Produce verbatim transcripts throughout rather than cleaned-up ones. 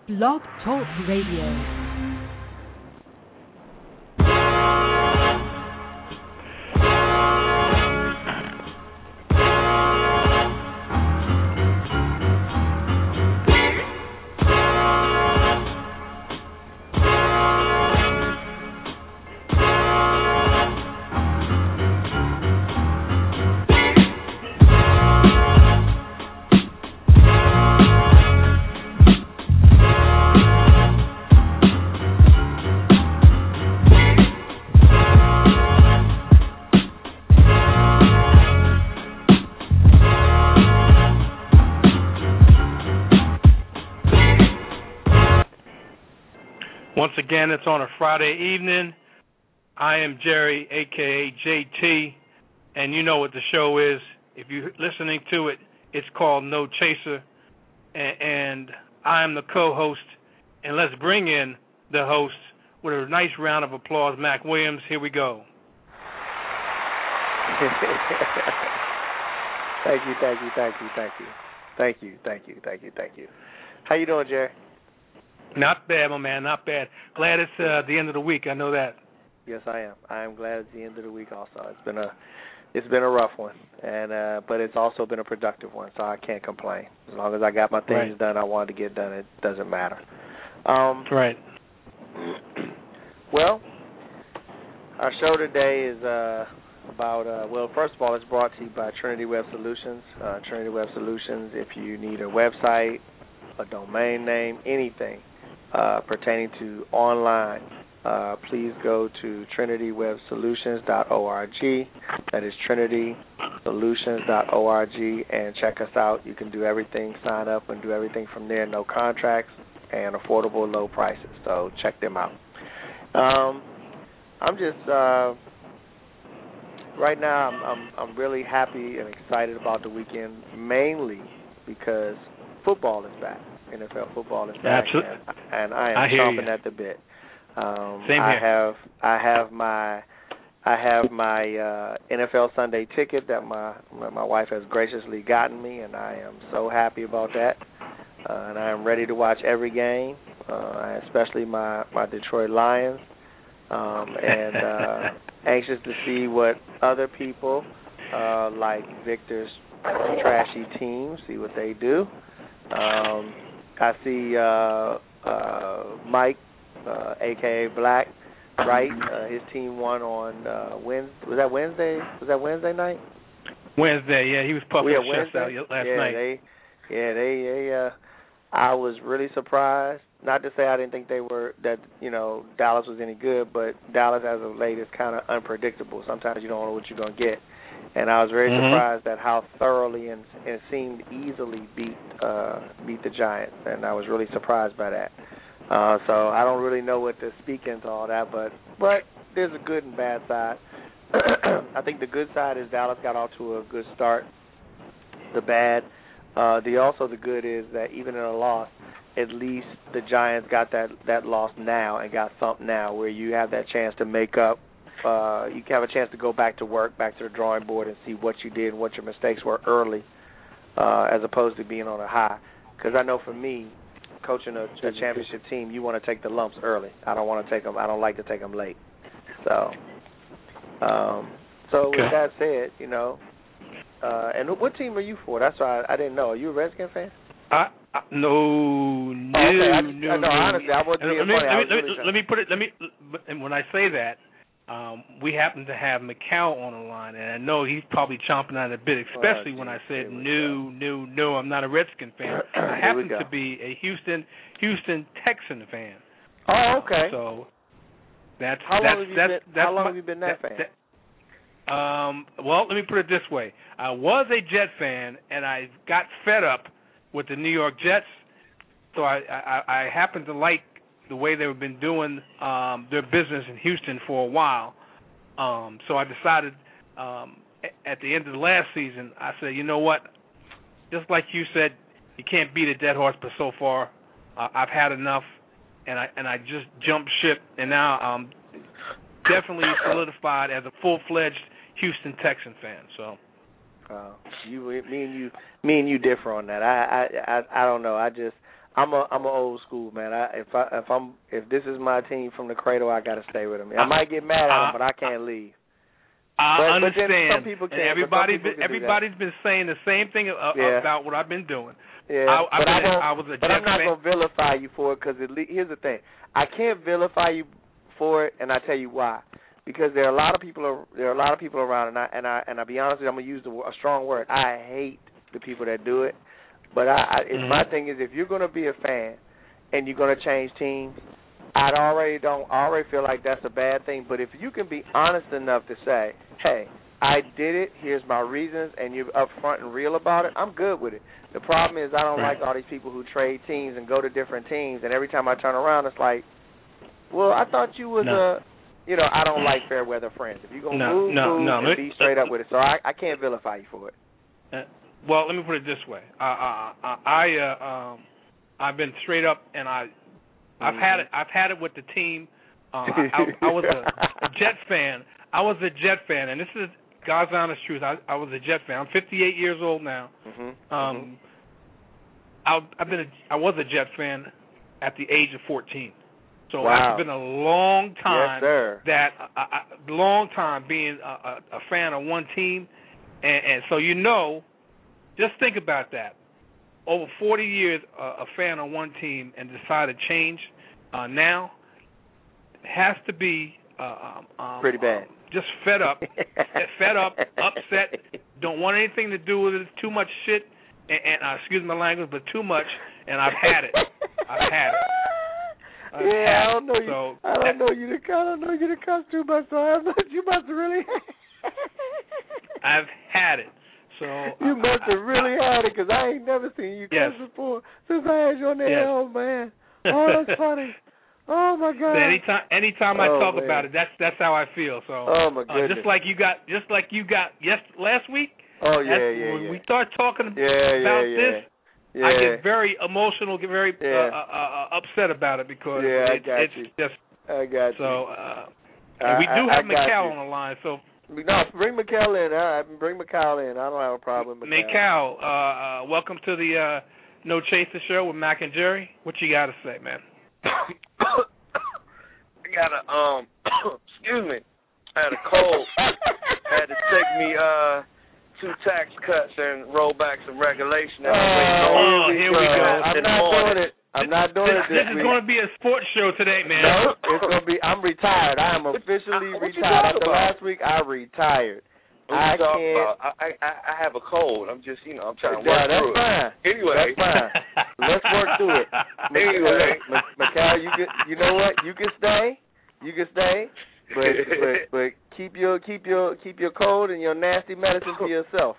Blog Talk Radio. Once again, it's on a Friday evening. I am Jerry, a k a. J T, and you know what the show is. If you're listening to it, it's called No Chaser, and, and I am the co-host. And let's bring in the host with a nice round of applause, Mac Williams. Here we go. Thank you, thank you, thank you, thank you. Thank you, thank you, thank you, thank you. How you doing, Jerry? Not bad, my man, not bad. Glad it's uh, the end of the week. I know that. Yes, I am. I am glad it's the end of the week. Also, it's been a, it's been a rough one, and uh, but it's also been a productive one. So I can't complain. As long as I got my things right. done, I wanted to get done. It doesn't matter. Um, right. Well, our show today is uh, about. Uh, well, first of all, it's brought to you by Trinity Web Solutions. Uh, Trinity Web Solutions. If you need a website, a domain name, anything Uh, pertaining to online, uh, please go to trinity web solutions dot org. That is trinity solutions dot org, and check us out. You can do everything, sign up, and do everything from there. No contracts and affordable low prices. So check them out. Um, I'm just uh, right now. I'm, I'm I'm really happy and excited about the weekend, mainly because football is back. N F L football is back, Absolutely. and, and I am I chomping you. at the bit. Um, Same I here. have I have my I have my uh, N F L Sunday ticket that my my wife has graciously gotten me, and I am so happy about that. Uh, and I am ready to watch every game, uh, especially my my Detroit Lions, um, and uh, anxious to see what other people uh, like Victor's trashy team, see what they do. Um, I see uh, uh, Mike, uh, a k a. Black, right? Uh, his team won on uh, Wednesday. Was that Wednesday? Was that Wednesday night? Wednesday, yeah. He was puffing yeah, his chest out last yeah, night. They, yeah, they, they. Uh, I was really surprised. Not to say I didn't think they were that. You know, Dallas was any good, but Dallas as of late is kind of unpredictable. Sometimes you don't know what you're gonna get. And I was very mm-hmm. surprised at how thoroughly and, and seemed easily beat uh, beat the Giants, and I was really surprised by that. Uh, so I don't really know what to speak into all that, but but there's a good and bad side. I think the good side is Dallas got off to a good start. The bad, uh, the also the good is that even in a loss, at least the Giants got that, that loss now and got thumped now, where you have that chance to make up. Uh, you have a chance to go back to work, back to the drawing board, and see what you did and what your mistakes were early, uh, as opposed to being on a high. Because I know for me, coaching a, a championship team, you want to take the lumps early. I don't want to take them. I don't like to take them late. So, um, so okay. with that said, you know, uh, and what team are you for? That's why I, I didn't know. Are you a Redskin fan? I, I, no, no, oh, okay. I no, just, no. no, honestly, I wasn't being let me, funny. Let me, I was let, really me, let me put it. Let me. And when I say that. Um, we happen to have McCall on the line, and I know he's probably chomping on a bit, especially oh, when I said, no, no, no, I'm not a Redskin fan. I happen to be a Houston Houston Texan fan. Oh, okay. So that's how that's, long have you that's, been? that's how long my, have you been that, that fan? That, um, well, let me put it this way: I was a Jet fan, and I got fed up with the New York Jets, so I I, I happened to like the way they've been doing um, their business in Houston for a while. Um, so I decided um, at the end of the last season, I said, you know what, just like you said, you can't beat a dead horse, but so far uh, I've had enough, and I and I just jumped ship, and now I'm definitely solidified as a full-fledged Houston Texan fan. So, uh, you, me and you, me and you differ on that. I, I, I, I don't know. I just I'm a I'm a old school man. I, if I if I'm if this is my team from the cradle, I got to stay with them. I might get mad at them, but I can't leave. I but, understand. But some people can't. Everybody's been, everybody's been saying the same thing uh, yeah. about what I've been doing. Yeah, I, but been, I, won't, I was a but I'm not fan. gonna vilify you for it because here's the thing: I can't vilify you for it, and I tell you why. Because there are a lot of people. There are a lot of people around, and I and I and I be honest with you, I'm gonna use the, a strong word. I hate the people that do it. But I, I mm-hmm. my thing is, if you're gonna be a fan and you're gonna change teams, I already don't. I already feel like that's a bad thing. But if you can be honest enough to say, "Hey, I did it. Here's my reasons," and you're upfront and real about it, I'm good with it. The problem is, I don't right. like all these people who trade teams and go to different teams, and every time I turn around, it's like, well, I thought you was no. a. You know, I don't like fair weather friends. If you're going to no, move, no, move no. and be straight up with it. So I, I can't vilify you for it. Uh, well, let me put it this way. Uh, uh, I, uh, um, I've been straight up, and I, I've mm-hmm. had it. I've had it with the team. Uh, I, I, I was a, a Jets fan. I was a Jet fan, and this is God's honest truth. I, I was a Jet fan. I'm fifty-eight years old now. Mm-hmm. Um, mm-hmm. I, I've been. A, I was a Jet fan at the age of fourteen. So wow. it's been a long time yes, sir. that a, a long time being a, a, a fan of one team, and, and so you know, just think about that. Over forty years, uh, a fan of one team, and decide to change uh, now has to be uh, um, pretty bad. Um, just fed up, fed up, upset. Don't want anything to do with it. Too much shit, and, and uh, excuse my language, but too much. And I've had it. I've had it. I've yeah, I don't know it. you. So I don't know you. To, I don't know you to cuss too much. So I you must have really. I've had it. So you must have really had it because I ain't never seen you cuss yes. before since I had you on there. Yes. Oh man, oh that's funny. Oh my God. So anytime, anytime I oh, talk man. about it, that's that's how I feel. So oh my goodness. Uh, just like you got, just like you got yes last week. Oh yeah, yeah, when yeah. we start talking yeah, about yeah, this, yeah. I get very emotional, get very yeah. uh, uh, uh, upset about it because yeah, it, I got it's you. just. I got so, you. uh, and we do I, have I Mikal on the line, so. No, bring Mikal in. All right, bring Mikal in. I don't have a problem with Mikal. Mikal, uh, uh, welcome to the uh, No Chaser Show with Mac and Jerry. What you got to say, man? I got a, um, excuse me, I had a cold. Had to take me uh, two tax cuts and roll back some regulation. Oh, oh here we go. I'm not doing it. I'm not doing this, it this This is week. going to be a sports show today, man. No, it's going to be, I'm retired. I am officially what, what retired. After about? last week, I retired. What I you talking can't. about? I, I, I have a cold. I'm just, you know, I'm trying to yeah, work that's through fine. it. Anyway. That's fine. Let's work through it. Anyway. Mikal, you can, you know what? You can stay. You can stay. But, but but keep your keep your keep your cold and your nasty medicine to yourself.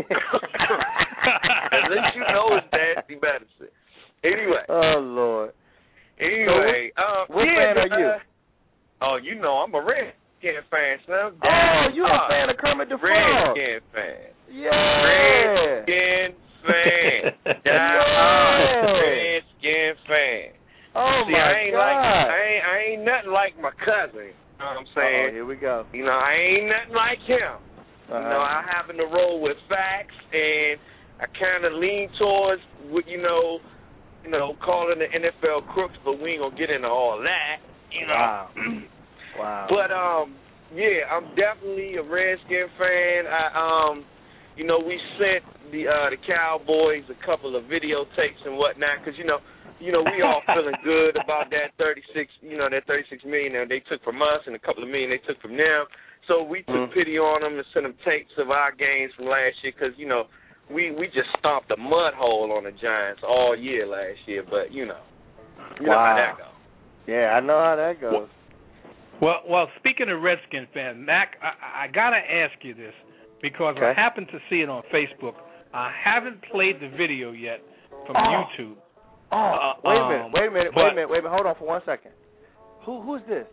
At least you know it's nasty medicine. Anyway. Oh Lord. Anyway, so what, uh, what yeah, fan are uh, you? Oh, you know I'm a Redskin fan, son. Oh, you uh, a fan of Kermit the Frog? Redskin fan. Yeah. Redskin fan. Yeah. Redskin fan. Oh See, my I ain't God. like I ain't I ain't nothing like my cousin. You know what I'm saying? Oh, here we go. You know, I ain't nothing like him. Uh-huh. You know, I happen to roll with facts, and I kind of lean towards, you know, you know, calling the N F L crooks, but we ain't gonna get into all that. You know. Wow. Wow. But um, yeah, I'm definitely a Redskin fan. I um, you know, we sent the uh, the Cowboys a couple of videotapes and whatnot, because you know. You know, we all feeling good about that thirty-six, you know, that thirty-six million that they took from us and a couple of million they took from them. So we took mm-hmm. pity on them and sent them tapes of our games from last year because, you know, we, we just stomped a mud hole on the Giants all year last year. But, you know, you wow. know how that goes. Yeah, I know how that goes. Well, well, speaking of Redskin fan, Mac, I, I got to ask you this because okay. I happened to see it on Facebook. I haven't played the video yet from oh. YouTube. Oh, uh, wait a um, minute, wait a minute, wait a minute, wait a minute. Hold on for one second. Who who's this?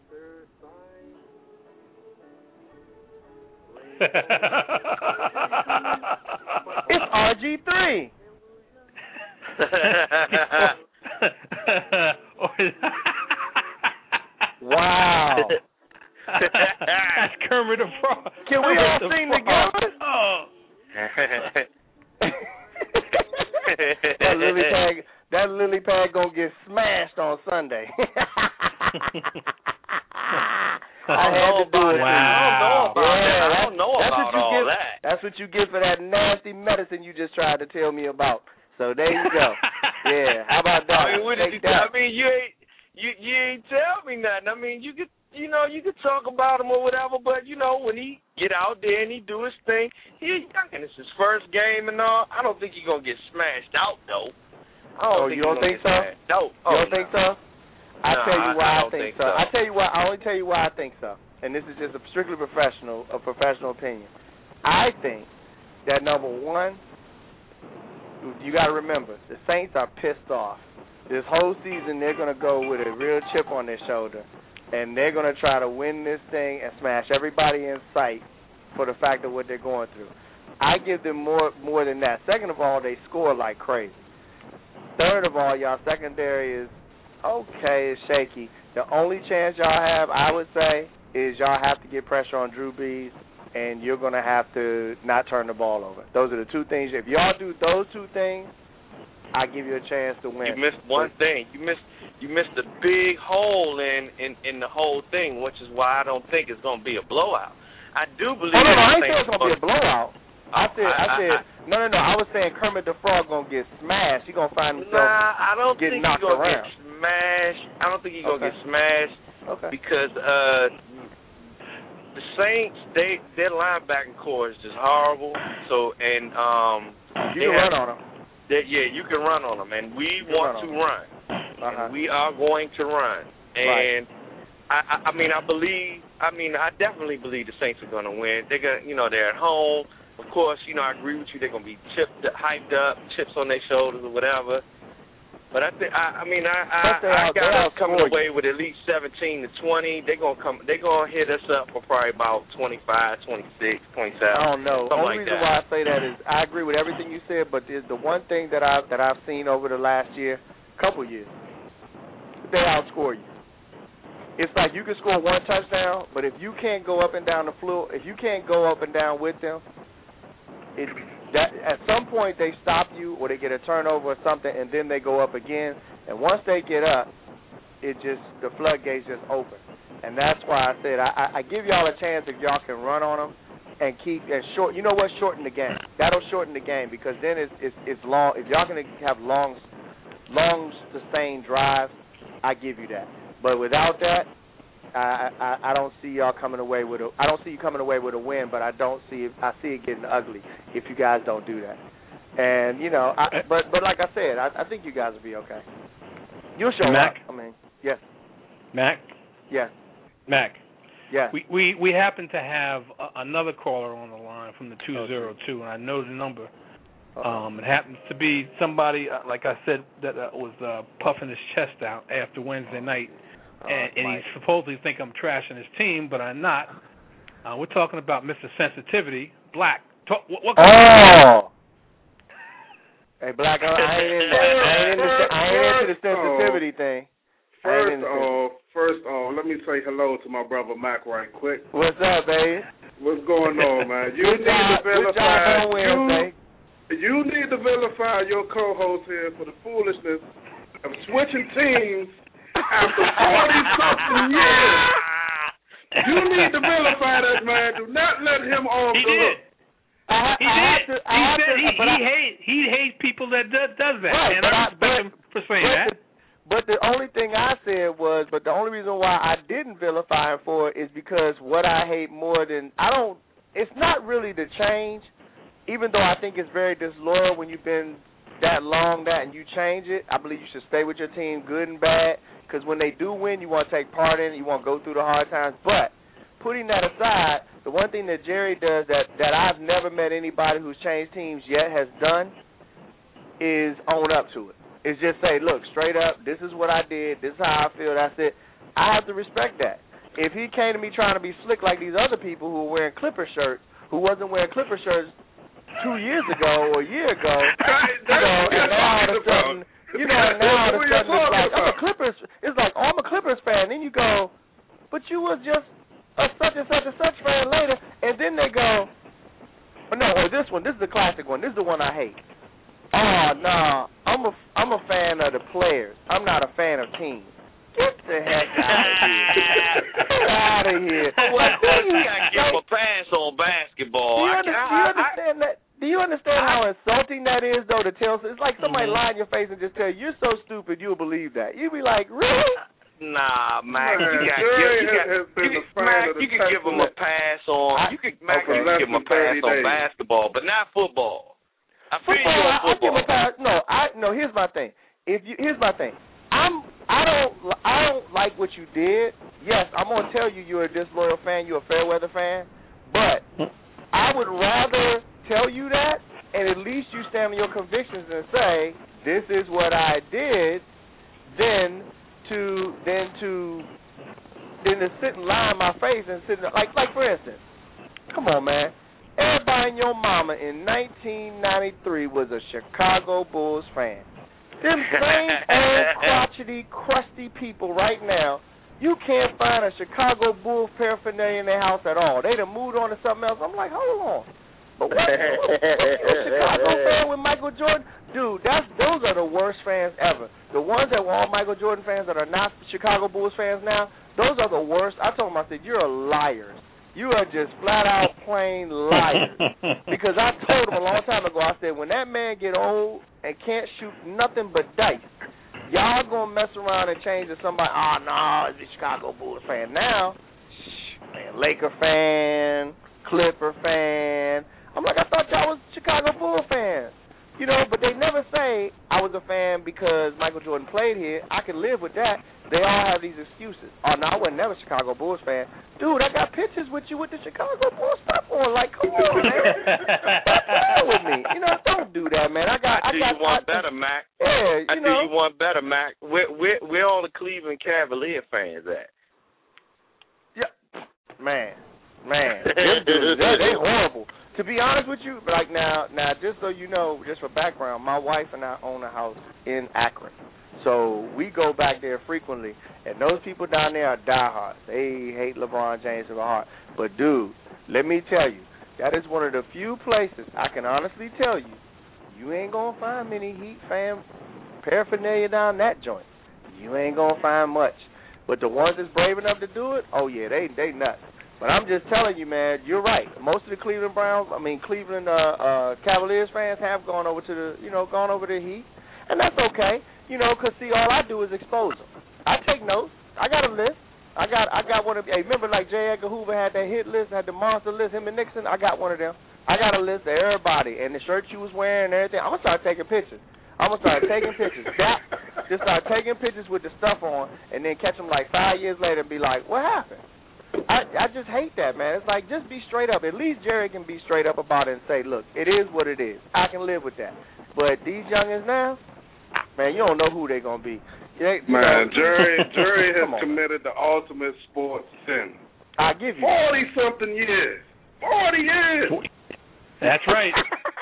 It's R G three. Wow. That's Kermit the Frog. Can we all the sing frog. together? Oh. that lily pad, that lily pad get smashed on Sunday. I, I had to do it. Wow. I don't know about yeah, that. I don't know that's about what you all get, that. That's what you get for that nasty medicine you just tried to tell me about. So there you go. Yeah, how about that? I mean, what did you, that. I mean, you ain't you you ain't tell me nothing. I mean, you could you know you could talk about him or whatever, but you know when he get out there and he do his thing, he's young and it's his first game and all. I don't think he's gonna get smashed out though. I don't oh, think you don't think so? No. You don't think so? I no, tell you why I, I, I, don't think, think so. so. I tell you why. I only tell you why I think so. And this is just a strictly professional, a professional opinion. I think that number one, you got to remember, the Saints are pissed off. This whole season, they're going to go with a real chip on their shoulder, and they're going to try to win this thing and smash everybody in sight for the fact of what they're going through. I give them more more than that. Second of all, they score like crazy. Third of all, y'all secondary is okay, it's shaky. The only chance y'all have, I would say, is y'all have to get pressure on Drew Brees, and you're going to have to not turn the ball over. Those are the two things. If y'all do those two things, I give you a chance to win. You missed one thing. You missed you missed a big hole in, in, in the whole thing, which is why I don't think it's going to be a blowout. I do believe. Oh, no, no, I ain't saying it's going to be a blowout. I said, I, I said, I, no, no, no. I was saying Kermit the Frog gonna get smashed. He gonna find himself nah, I don't getting think he's knocked gonna around. get smashed. I don't think he's Okay. gonna get smashed Okay. because uh, the Saints, they their linebacking core is just horrible. So and um, you can have, run on him. They, yeah, you can run on them, and we want run to on run, Uh-huh. and we are going to run. And right. I, I, I mean, I believe. I mean, I definitely believe the Saints are gonna win. They're gonna, you know, they're at home. Of course, you know, I agree with you. They're going to be chipped, hyped up, chips on their shoulders or whatever. But I think, I, I mean, I, I, I got us coming away with at least seventeen to twenty. They're going to come. They're going to hit us up for probably about twenty-five, twenty-six, twenty-seven. I don't know. The only like reason that. why I say that is I agree with everything you said, but there's the one thing that I that I've seen over the last year, couple years, they outscore you. It's like you can score one touchdown, but if you can't go up and down the floor, if you can't go up and down with them. It, that at some point they stop you or they get a turnover or something, and then they go up again. And once they get up, it just the floodgates just open. And that's why I said I, I, I give y'all a chance if y'all can run on them and keep and short. You know what? Shorten the game. That'll shorten the game because then it's it's, it's long. If y'all can have long, long sustained drives, I give you that. But without that. I, I I don't see y'all coming away with a I don't see you coming away with a win, but I don't see it, I see it getting ugly if you guys don't do that. And you know, I, but but like I said, I, I think you guys will be okay. You'll show Mac? up. I mean, yes, Mac? yes, Mac. yes. We, we we happen to have a, another caller on the line from the two oh two, and I know the number. Um, it happens to be somebody, uh, like I said, that uh, was uh, puffing his chest out after Wednesday night. And, and he supposedly think I'm trashing his team, but I'm not. Uh, we're talking about Mister Sensitivity, Black. Talk, what, what oh! Hey, Black, I ain't into, I ain't into, I ain't into the sensitivity thing. First off, first off, let me say hello to my brother Mac right quick. What's up, baby? What's going on, man? You good need job, to vilify. Good job on Wednesday. You, you need to vilify your co-host here for the foolishness of switching teams. After forty-something years, you need to vilify that man. Do not let him off he the did. hook. I, he I did. To, he said to, he, he I, hates he hates people that does, does that, right, and but I I, respect but, him for saying but that. The, but the only thing I said was, but the only reason why I didn't vilify him for it is because what I hate more than I don't. It's not really the change, even though I think it's very disloyal when you've been that long that and you change it. I believe you should stay with your team, good and bad. Because when they do win, you want to take part in it. You want to go through the hard times. But putting that aside, the one thing that Jerry does that, that I've never met anybody who's changed teams yet has done is own up to it. It's just say, look, straight up, this is what I did. This is how I feel. That's it. I have to respect that. If he came to me trying to be slick like these other people who were wearing Clipper shirts, who wasn't wearing Clipper shirts two years ago or a year ago, you know, and now all of a sudden, you know, and now all of a sudden it's like, I'm a Clippers, it's like, oh, I'm a Clippers fan. Then you go, but you was just a such and such and such fan later. And then they go, oh, no, or this one, this is the classic one. This is the one I hate. Oh, no, I'm a I'm a fan of the players. I'm not a fan of teams. Get the heck out of here! Get out of here! Well, you gotta give him a pass on basketball. Do you, I, under, I, do you I, understand that? Do you understand how insulting that is, though, to tell? It's like somebody mm-hmm. lie in your face and just tell you, you're so stupid, you'll believe that. You'll be like, really? Nah, Mac, Man, you got Jerry you got has been you, a fan Mac, of the you can give him a pass on. I, You could Mac, okay. you can give him a pass on basketball, but not football. I feel football, you on I, I give football. a pass. No, I no. Here's my thing. If you here's my thing. I'm I don't I don't like what you did. Yes, I'm gonna tell you you're a disloyal fan. You're a Fairweather fan, but I would rather tell you that, and at least you stand on your convictions and say this is what I did, than to than to than to sit and lie in my face and sit like like for instance, come on, man. Everybody and your mama in nineteen ninety-three was a Chicago Bulls fan. Them same old crotchety, crusty people right now, you can't find a Chicago Bulls paraphernalia in their house at all. They done moved on to something else. I'm like, hold on. But what? You a Chicago fan with Michael Jordan? Dude, that's those are the worst fans ever. The ones that were all Michael Jordan fans that are not Chicago Bulls fans now, those are the worst. I told them, I said, you're liars. You are just flat out plain liars. Because I told him a long time ago, I said, when that man get old and can't shoot nothing but dice, y'all gonna mess around and change to somebody, oh no, it's a Chicago Bulls fan. Now, shh, man, Laker fan, Clipper fan. I'm like, I thought y'all was Chicago Bulls fans. You know, but they never say I was a fan because Michael Jordan played here. I can live with that. They all have these excuses. Oh, no, I was never a Chicago Bulls fan. Dude, I got pictures with you with the Chicago Bulls stuff on. Like, come on, man. Stop playing with me. You know, don't do that, man. I got, I do I got, you one I, better, Mac. Yeah, I you do know. you one better, Mac. Where, where, where all the Cleveland Cavalier fans at? Yeah, man, man. Them dudes, they, they horrible. To be honest with you, but like now, now just so you know, just for background, my wife and I own a house in Akron, so we go back there frequently. And those people down there are diehards. They hate LeBron James with a heart. But dude, let me tell you, that is one of the few places I can honestly tell you, you ain't gonna find many Heat fan paraphernalia down that joint. You ain't gonna find much. But the ones that's brave enough to do it, oh yeah, they they nuts. But I'm just telling you, man, you're right. Most of the Cleveland Browns, I mean Cleveland uh, uh, Cavaliers fans have gone over to the, you know, gone over to the Heat, and that's okay, you know, because see, all I do is expose them. I take notes. I got a list. I got, I got one of. Hey, remember, like J. Edgar Hoover had that hit list, had the monster list, him and Nixon. I got one of them. I got a list of everybody and the shirt you was wearing and everything. I'm gonna start taking pictures. I'm gonna start taking pictures. That, just start taking pictures with the stuff on, and then catch them like five years later and be like, what happened? I, I just hate that, man. It's like, just be straight up. At least Jerry can be straight up about it and say, look, it is what it is. I can live with that. But these youngins now, man, you don't know who they're going to be. They, Man, know, Jerry Jerry has on, committed the ultimate sports sin. I give you forty-something years. forty years. That's right.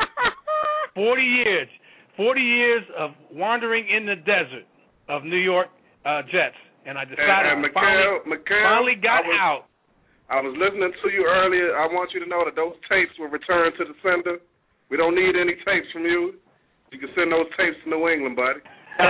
forty years. forty years of wandering in the desert of New York uh, Jets. And I decided and, and Mikhail, finally, Mikhail, finally got I was, out. I was listening to you earlier. I want you to know that those tapes were returned to the sender. We don't need any tapes from you. You can send those tapes to New England, buddy.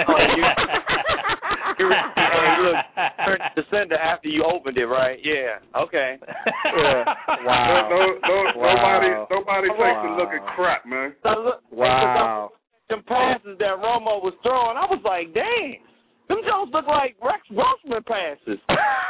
You look, turn to the sender after you opened it, right? Yeah. Okay. Yeah. Wow. No, no, no, wow. Nobody, nobody wow. takes a look at crap, man. So look, wow. Them passes that Romo was throwing, I was like, dang. Them Jones look like Rex Grossman passes.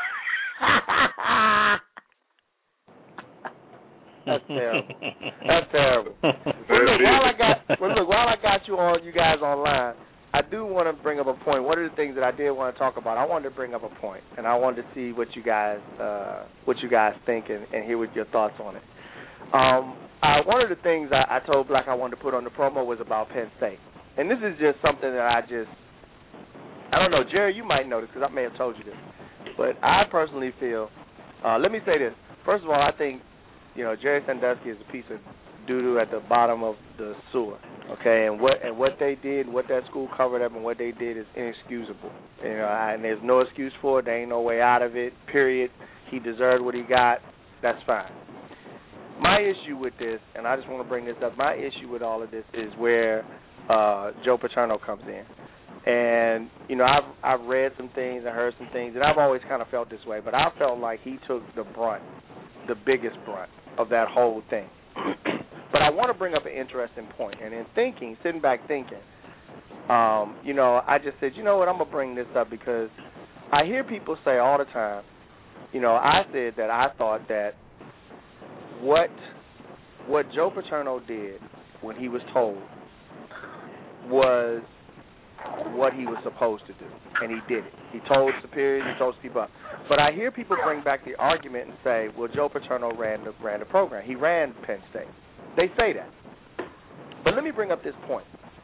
That's terrible. That's terrible. Well, look, while I got, well, look, while I got you on, you guys online, I do want to bring up a point. One of the things that I did want to talk about, I wanted to bring up a point, and I wanted to see what you guys, uh, what you guys think, and, and hear what your thoughts on it. Um, uh, one of the things I, I told Black I wanted to put on the promo was about Penn State, and this is just something that I just. I don't know, Jerry, you might know this because I may have told you this, but I personally feel, uh, let me say this. First of all, I think, you know, Jerry Sandusky is a piece of doo-doo at the bottom of the sewer, okay, and what and what they did, what that school covered up and what they did is inexcusable, you know, and there's no excuse for it. There ain't no way out of it, period. He deserved what he got. That's fine. My issue with this, and I just want to bring this up, my issue with all of this is where uh, Joe Paterno comes in. And, you know, I've I've read some things and heard some things, and I've always kind of felt this way, but I felt like he took the brunt, the biggest brunt of that whole thing. But I want to bring up an interesting point, and in thinking, sitting back thinking, um, you know, I just said, you know what, I'm going to bring this up because I hear people say all the time, you know, I said that I thought that what what Joe Paterno did when he was told was what he was supposed to do, and he did it. He told superiors, he told people up. But I hear people bring back the argument and say, well, Joe Paterno ran the, ran the program. He ran Penn State. They say that. But let me bring up this point.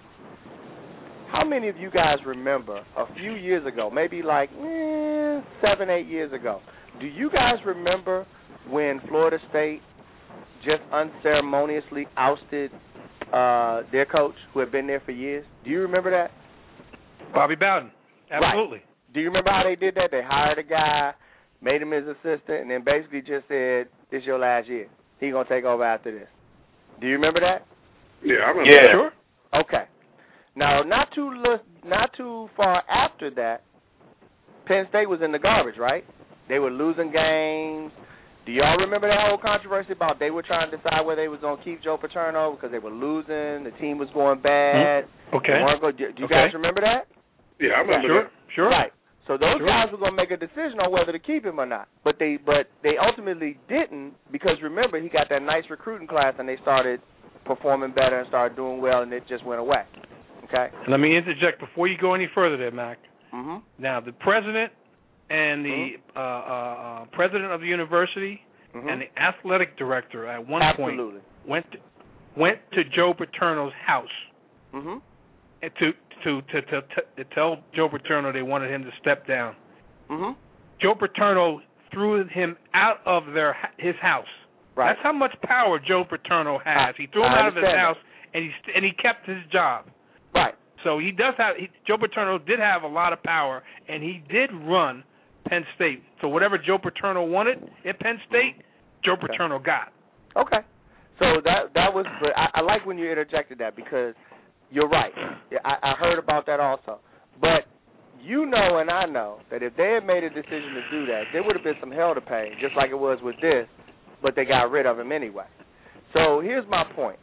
How many of you guys remember a few years ago, maybe like eh, seven, eight years ago, do you guys remember when Florida State just unceremoniously ousted uh, their coach who had been there for years? Do you remember that? Bobby Bowden. Absolutely. Right. Do you remember how they did that? They hired a guy, made him his assistant, and then basically just said, this is your last year. He's going to take over after this. Do you remember that? Yeah, I remember yeah. that. Sure. Okay. Now, not too not too far after that, Penn State was in the garbage, right? They were losing games. Do y'all remember that whole controversy about they were trying to decide whether they was going to keep Joe Paterno because they were losing, the team was going bad. Mm-hmm. Okay. Go, do you okay. guys remember that? Yeah, I remember sure. that. Sure. Right. So those sure. guys were going to make a decision on whether to keep him or not. But they but they ultimately didn't because, remember, he got that nice recruiting class and they started performing better and started doing well, and it just went away. Okay? Let me interject before you go any further there, Mac. Mm-hmm. Now, the president and the mm-hmm. uh, uh, uh, president of the university mm-hmm. and the athletic director at one Absolutely. point went to, went to Joe Paterno's house mm-hmm. and to, to, to, to, to tell Joe Paterno they wanted him to step down. Mm-hmm. Joe Paterno threw him out of their his house. Right. That's how much power Joe Paterno has. I, he threw him I out of his that. house, and he and he kept his job. Right. So he does have he, Joe Paterno did have a lot of power, and he did run Penn State. So whatever Joe Paterno wanted at Penn State, Joe okay. Paterno got. Okay. So that that was, but I, I like when you interjected that because you're right. I, I heard about that also. But you know and I know that if they had made a decision to do that, there would have been some hell to pay, just like it was with this, but they got rid of him anyway. So here's my point.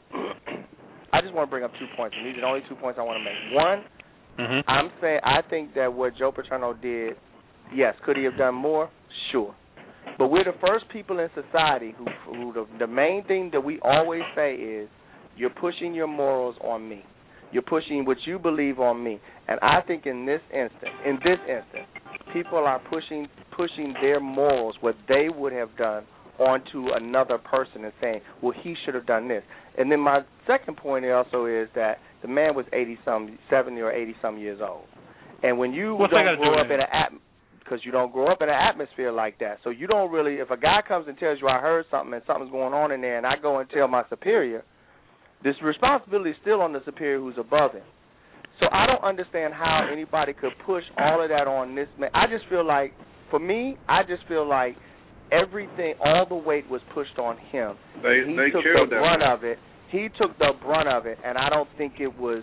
I just want to bring up two points, and these are the only two points I want to make. One, mm-hmm. I'm saying I think that what Joe Paterno did, yes, could he have done more? Sure. But we're the first people in society who, who the, the main thing that we always say is, you're pushing your morals on me. You're pushing what you believe on me. And I think in this instant, in this instant, people are pushing pushing their morals, what they would have done, onto another person and saying, well, he should have done this. And then my second point also is that the man was eighty-some, seventy or eighty-some years old. And when you What's don't grow do up in an atmosphere, because you don't grow up in an atmosphere like that, so you don't really, if a guy comes and tells you I heard something and something's going on in there and I go and tell my superior, this responsibility is still on the superior who's above him. So I don't understand how anybody could push all of that on this man. I just feel like, for me, I just feel like everything, all the weight was pushed on him. They he they took killed the that brunt man. of it. He took the brunt of it, and I don't think it was.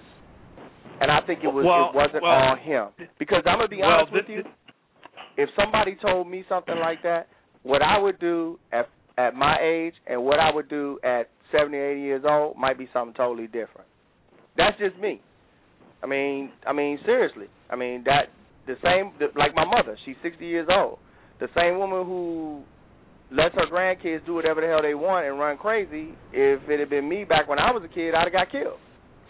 And I think it was. Well, it wasn't well, all him. Because I'm gonna be well, honest with this, you. If somebody told me something like that, what I would do at at my age and what I would do at seventy, eighty years old might be something totally different. That's just me. I mean, I mean seriously. I mean that the same like my mother. She's sixty years old. The same woman who lets her grandkids do whatever the hell they want and run crazy. If it had been me back when I was a kid, I'd have got killed.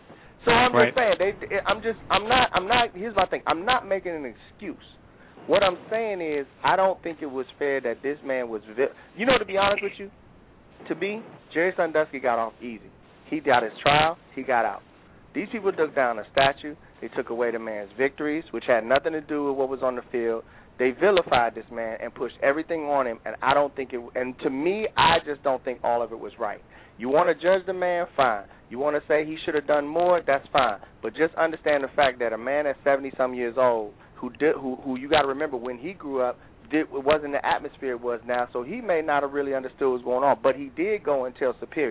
So I'm right. just saying. They, I'm just. I'm not. I'm not. Here's my thing. I'm not making an excuse. What I'm saying is, I don't think it was fair that this man was. You know, to be honest with you, to me, Jerry Sandusky got off easy. He got his trial. He got out. These people took down a statue. They took away the man's victories, which had nothing to do with what was on the field. They vilified this man and pushed everything on him, and I don't think it. And to me, I just don't think all of it was right. You want to judge the man, fine. You want to say he should have done more, that's fine. But just understand the fact that a man that's seventy some years old, who did, who who you got to remember when he grew up, did, it wasn't the atmosphere it was now, so he may not have really understood what was going on. But he did go and tell superior.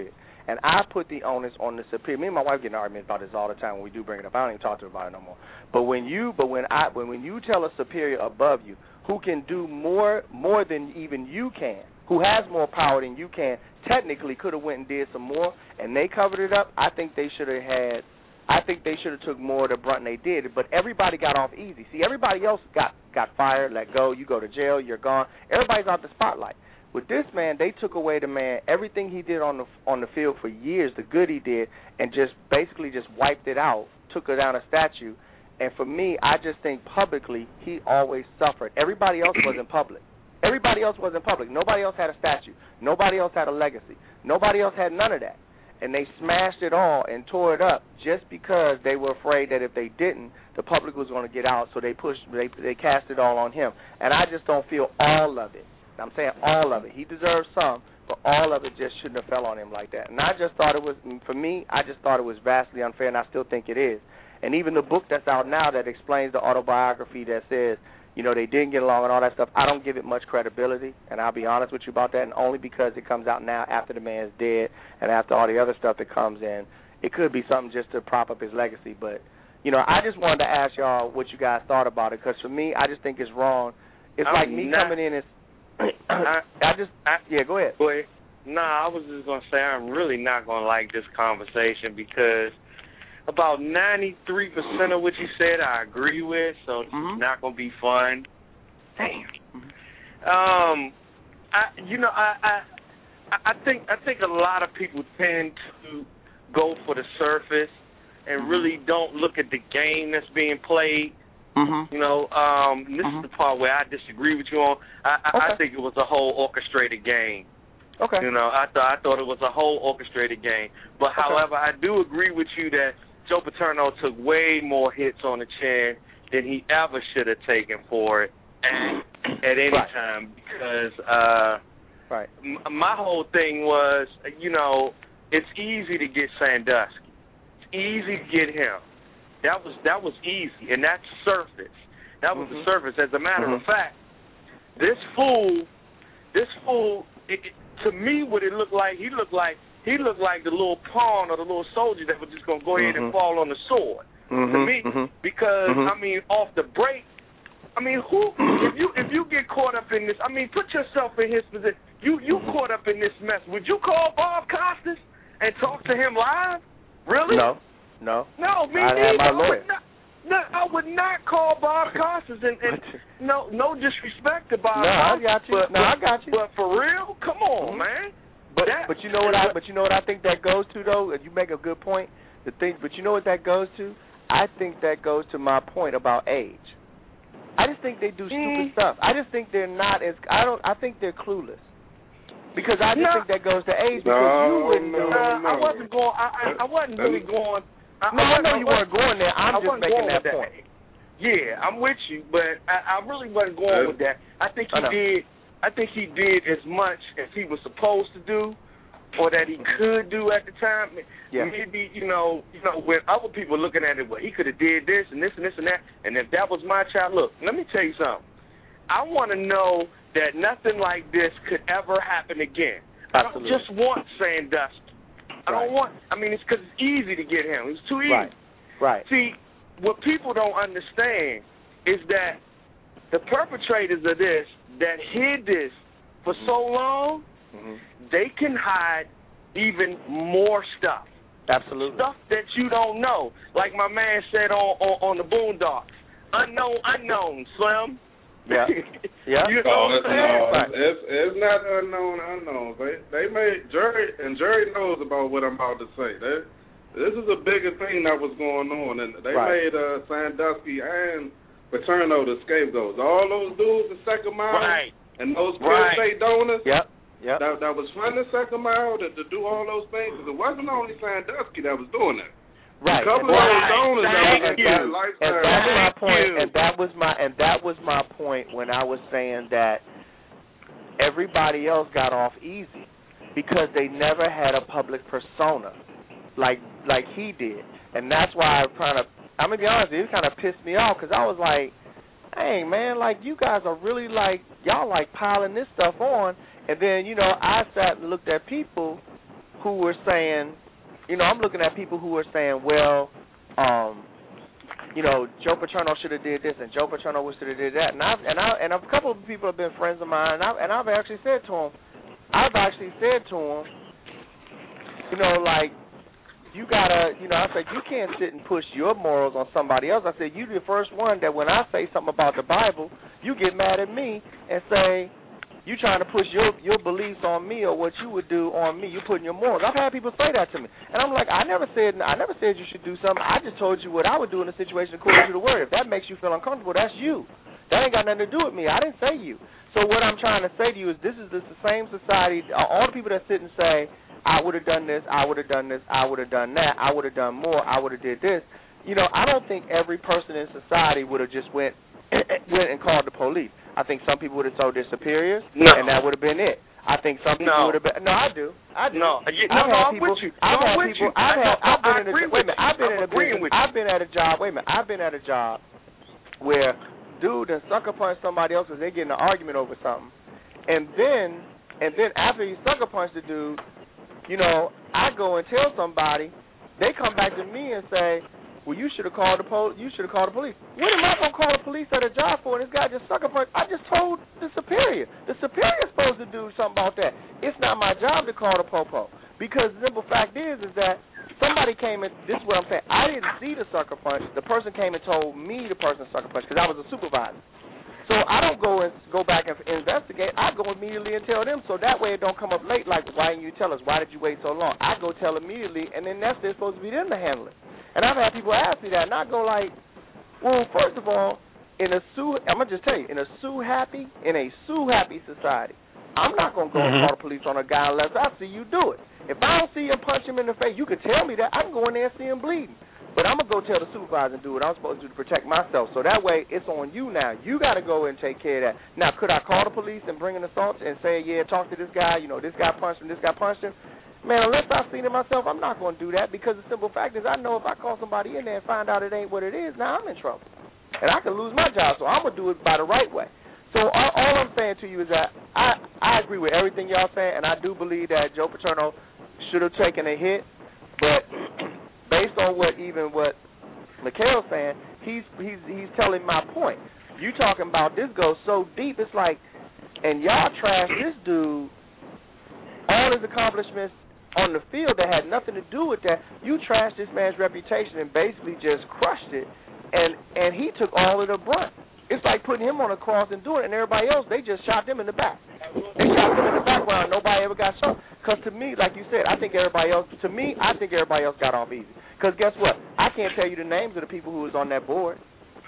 And I put the onus on the superior. Me and my wife get in arguments about this all the time when we do bring it up. I don't even talk to her about it no more. But when you, but when I, when when you tell a superior above you who can do more more than even you can, who has more power than you can, technically could have went and did some more, and they covered it up. I think they should have had. I think they should have took more of the brunt than they did. But everybody got off easy. See, everybody else got got fired, let go. You go to jail, you're gone. Everybody's out the spotlight. With this man, they took away the man, everything he did on the on the field for years, the good he did, and just basically just wiped it out, took it down a statue. And for me, I just think publicly he always suffered. Everybody else wasn't public. Everybody else wasn't public. Nobody else had a statue. Nobody else had a legacy. Nobody else had none of that. And they smashed it all and tore it up just because they were afraid that if they didn't, the public was going to get out. So they pushed, they they cast it all on him. And I just don't feel all of it. I'm saying all of it. He deserves some, but all of it just shouldn't have fell on him like that. And I just thought it was, for me, I just thought it was vastly unfair, and I still think it is. And even the book that's out now that explains the autobiography that says, you know, they didn't get along and all that stuff, I don't give it much credibility, and I'll be honest with you about that, and only because it comes out now after the man's dead and after all the other stuff that comes in. It could be something just to prop up his legacy, but, you know, I just wanted to ask y'all what you guys thought about it, because for me, I just think it's wrong. It's I'm like me not, coming in and, I, I just, I, yeah, go ahead. Go ahead. Nah, I was just going to say I'm really not going to like this conversation because about ninety-three percent of what you said I agree with, so it's mm-hmm. not going to be fun. Damn. Um, I, you know, I, I, I think I think a lot of people tend to go for the surface and mm-hmm. really don't look at the game that's being played. Mm-hmm. You know, um, this mm-hmm. is the part where I disagree with you on. I, I, okay. I think it was a whole orchestrated game. Okay. You know, I thought I thought it was a whole orchestrated game. But okay. however, I do agree with you that Joe Paterno took way more hits on the chin than he ever should have taken for it at, at any right. time because uh, right. m- my whole thing was, you know, it's easy to get Sandusky. It's easy to get him. That was that was easy, and that's surface. That was mm-hmm. the surface. As a matter mm-hmm. of fact, this fool, this fool, it, it, to me, what it looked like, he looked like he looked like the little pawn or the little soldier that was just gonna go ahead mm-hmm. and fall on the sword. Mm-hmm. To me, mm-hmm. because mm-hmm. I mean, off the break, I mean, who if you if you get caught up in this, I mean, put yourself in his position. You you mm-hmm. caught up in this mess. Would you call Bob Costas and talk to him live? Really? No. No. No, me I'd neither. have my I lawyer. would not, no, I would not call Bob Costas, and, and no, no disrespect to Bob. No, I Costas, got you. But, no, I got you. But for real, come on, mm-hmm. man. But that, but you know what I but you know what I think that goes to though. You make a good point. The thing, but you know what that goes to? I think that goes to my point about age. I just think they do stupid mm. stuff. I just think they're not as I don't. I think they're clueless. Because I just no. think that goes to age. Because no, you wouldn't no, know. Uh, no. I wasn't going. I, I, I wasn't really going. I, No, I know I you weren't going there. I'm I just wasn't making going that with point. That. Yeah, I'm with you, but I, I really wasn't going Uh, with that. I think he I know. did. I think he did as much as he was supposed to do, or that he could do at the time. Yeah. Maybe you know, you know, when other people looking at it, well, he could have did this and this and this and that. And if that was my child, look, let me tell you something. I want to know that nothing like this could ever happen again. Absolutely. I don't just want Sandusky. I Right. don't want. I mean, it's because it's easy to get him. It's too easy. Right. Right. See, what people don't understand is that the perpetrators of this that hid this for mm-hmm. so long, mm-hmm. they can hide even more stuff. Absolutely. Stuff that you don't know. Like my man said on on, on the Boondocks, unknown unknown, Slim. Yeah. Yeah. You know Oh, what it's, I'm saying? no, Right. it's, it's not unknown unknowns. They they made Jerry and Jerry knows about what I'm about to say. They, this is a bigger thing that was going on, and they Right. made uh, Sandusky and Paterno the scapegoats. All those dudes the second mile Right. and those Right. State donors. Yep. Yep. That, that was funding second mile to, to do all those things. Because it wasn't only Sandusky that was doing that. Right. A couple And of that- those donors that Thank was you. that And lifestyle. that's my Thank point. you. And that was my and that was my point when I was saying that everybody else got off easy because they never had a public persona like like he did, and that's why I kind of I'm gonna be honest, it kind of pissed me off because I was like, hey man, like you guys are really like y'all like piling this stuff on, and then you know I sat and looked at people who were saying, you know, I'm looking at people who are saying, well, um, you know, Joe Paterno should have did this, and Joe Paterno should have did that, and I've and I and a couple of people have been friends of mine, and I've, and I've actually said to them, I've actually said to them, you know, like, you gotta, you know, I said, you can't sit and push your morals on somebody else. I said, you the first one that when I say something about the Bible, you get mad at me and say, you trying to push your your beliefs on me or what you would do on me. You putting your morals. I've had people say that to me, and I'm like, I never said I never said you should do something. I just told you what I would do in a situation according to the word. If that makes you feel uncomfortable, that's you. That ain't got nothing to do with me. I didn't say you. So what I'm trying to say to you is this is the same society. All the people that sit and say, I would have done this, I would have done this, I would have done that, I would have done more, I would have did this. You know, I don't think every person in society would have just went went and called the police. I think some people would have told their superiors, no. and that would have been it. I think some people no. would have been. No, I do. I do. No, you, I've no, had I'm people, with you. I've no, had I'm with people. you. I've had. I, I've been I in a. agree Wait a minute. I've been I'm in a agreeing business. with you. I've been at a job. Wait a minute. I've been at a job where dude done sucker punch somebody else because they get in an argument over something, and then and then after he sucker punched the dude, you know, I go and tell somebody, they come back to me and say, well, you should have called the pol- you should have called the police. What am I gonna call the police at a job for? And this guy just sucker punched. I just told the superior. The superior's supposed to do something about that. It's not my job to call the popo because the simple fact is is that somebody came and this is what I'm saying. I didn't see the sucker punch. The person came and told me the person sucker punch because I was a supervisor. So I don't go and go back and investigate. I go immediately and tell them, so that way it don't come up late. Like, why didn't you tell us? Why did you wait so long? I go tell immediately, and then that's they're supposed to be them to handle it. And I've had people ask me that, and I go like, well, first of all, in a sue, I'm gonna just tell you, in a sue happy, in a sue happy society, I'm not gonna go mm-hmm. and call the police on a guy unless I see you do it. If I don't see him punch him in the face, you can tell me that. I can go in there and see him bleeding. But I'm going to go tell the supervisor and do what I'm supposed to do to protect myself. So that way, it's on you now. You got to go and take care of that. Now, could I call the police and bring an assault and say, yeah, talk to this guy, you know, this guy punched him, this guy punched him? Man, unless I've seen it myself, I'm not going to do that because the simple fact is I know if I call somebody in there and find out it ain't what it is, now I'm in trouble. And I can lose my job, so I'm going to do it by the right way. So all, all I'm saying to you is that I, I agree with everything y'all saying, and I do believe that Joe Paterno should have taken a hit, but based on what even what Mikhail's saying, he's he's he's telling my point. You talking about this goes so deep, it's like, and y'all trash this dude, all his accomplishments on the field that had nothing to do with that. You trashed this man's reputation and basically just crushed it, and and he took all of the brunt. It's like putting him on a cross and doing it, and everybody else, they just shot them in the back. They shot them in the background. Nobody ever got shot. Because to me, like you said, I think everybody else, to me, I think everybody else got off easy. Because guess what? I can't tell you the names of the people who was on that board.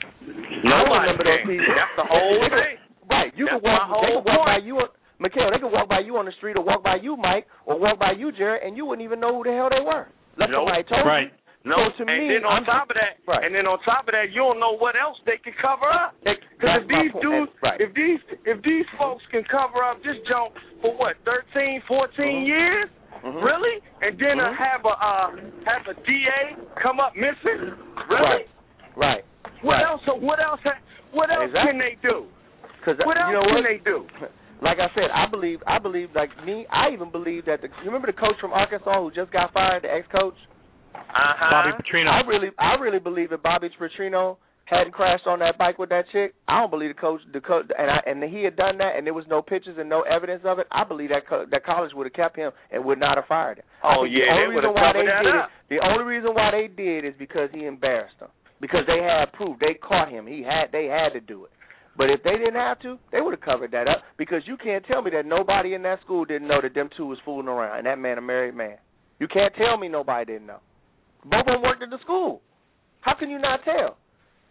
Nobody remember those people. That's the whole thing. Right. You That's can walk, my they whole can walk point. by you, Mikhail, they can walk by you on the street or walk by you, Mike, or walk by you, Jared, and you wouldn't even know who the hell they were. Unless Nope. somebody told Right. you. No, So to and me, then on I'm top of that, right. and then on top of that, you don't know what else they can cover up. Because if these dudes, right. if these, if these folks can cover up this junk for what, thirteen, fourteen mm-hmm. years, mm-hmm. really, and then mm-hmm. uh, have a uh, have a D A come up missing, really? Right. Right. What right. else? What else? What else exactly. can they do? Cause, what else you know can what? they do? Like I said, I believe, I believe, like me, I even believe that the. You remember the coach from Arkansas who just got fired, the ex-coach? Uh-huh. Bobby Petrino. I really, I really believe if Bobby Petrino hadn't crashed on that bike with that chick, I don't believe the coach, the coach, and I, and he had done that, and there was no pictures and no evidence of it. I believe that co- that college would have kept him and would not have fired him. Oh I think yeah, the only they would reason have why covered they that did up. it, the only reason why they did is because he embarrassed them. Because they had proof, they caught him. He had, they had to do it. But if they didn't have to, they would have covered that up. Because you can't tell me that nobody in that school didn't know that them two was fooling around, and that man a married man. You can't tell me nobody didn't know. Both of them worked at the school. How can you not tell?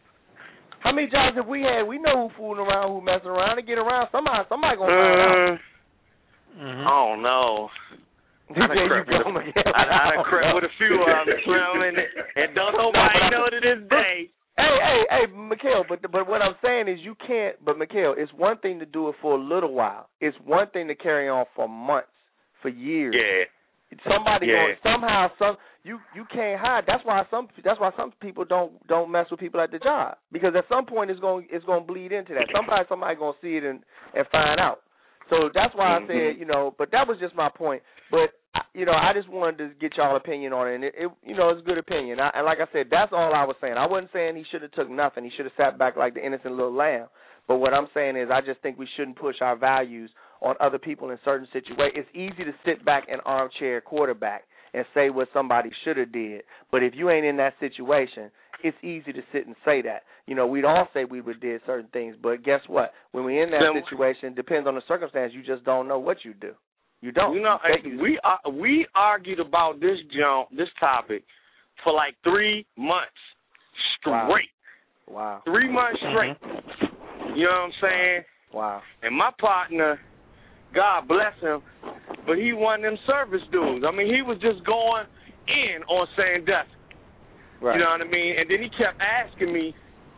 How many jobs have we had? We know who fooling around, who messing around. To get around, somebody, somebody gonna find uh, out. Mm-hmm. I don't know. I done There you crept go, with, Miguel. I, I done crept with a few of them, and, and don't nobody no, know to this day. Hey, hey, hey, Mikhail, but but what I'm saying is you can't. But Mikhail, it's one thing to do it for a little while. It's one thing to carry on for months, for years. Yeah. Somebody yeah. going somehow some you you can't hide. That's why some that's why some people don't don't mess with people at the job, because at some point it's going it's going to bleed into that. Somebody somebody going to see it and and find out. So that's why mm-hmm. I said, you know. But that was just my point. But I, you know, I just wanted to get y'all opinion on it, and it, it you know, it's a good opinion. I, and like I said, that's all I was saying. I wasn't saying he should have took nothing. He should have sat back like the innocent little lamb. But what I'm saying is I just think we shouldn't push our values on other people in certain situations. It's easy to sit back and armchair quarterback and say what somebody should have did. But if you ain't in that situation, it's easy to sit and say that. You know, we'd all say we would did certain things, but guess what? When we're in that situation, depends on the circumstance, you just don't know what you do. You don't. You know, you we uh, we argued about this jump, this topic, for like three months straight. Wow. wow. Three months straight. Mm-hmm. You know what I'm saying? Wow. And my partner, God bless him, but he one of them service dudes. I mean, he was just going in on Sandusky. Right. You know what I mean? And then he kept asking me,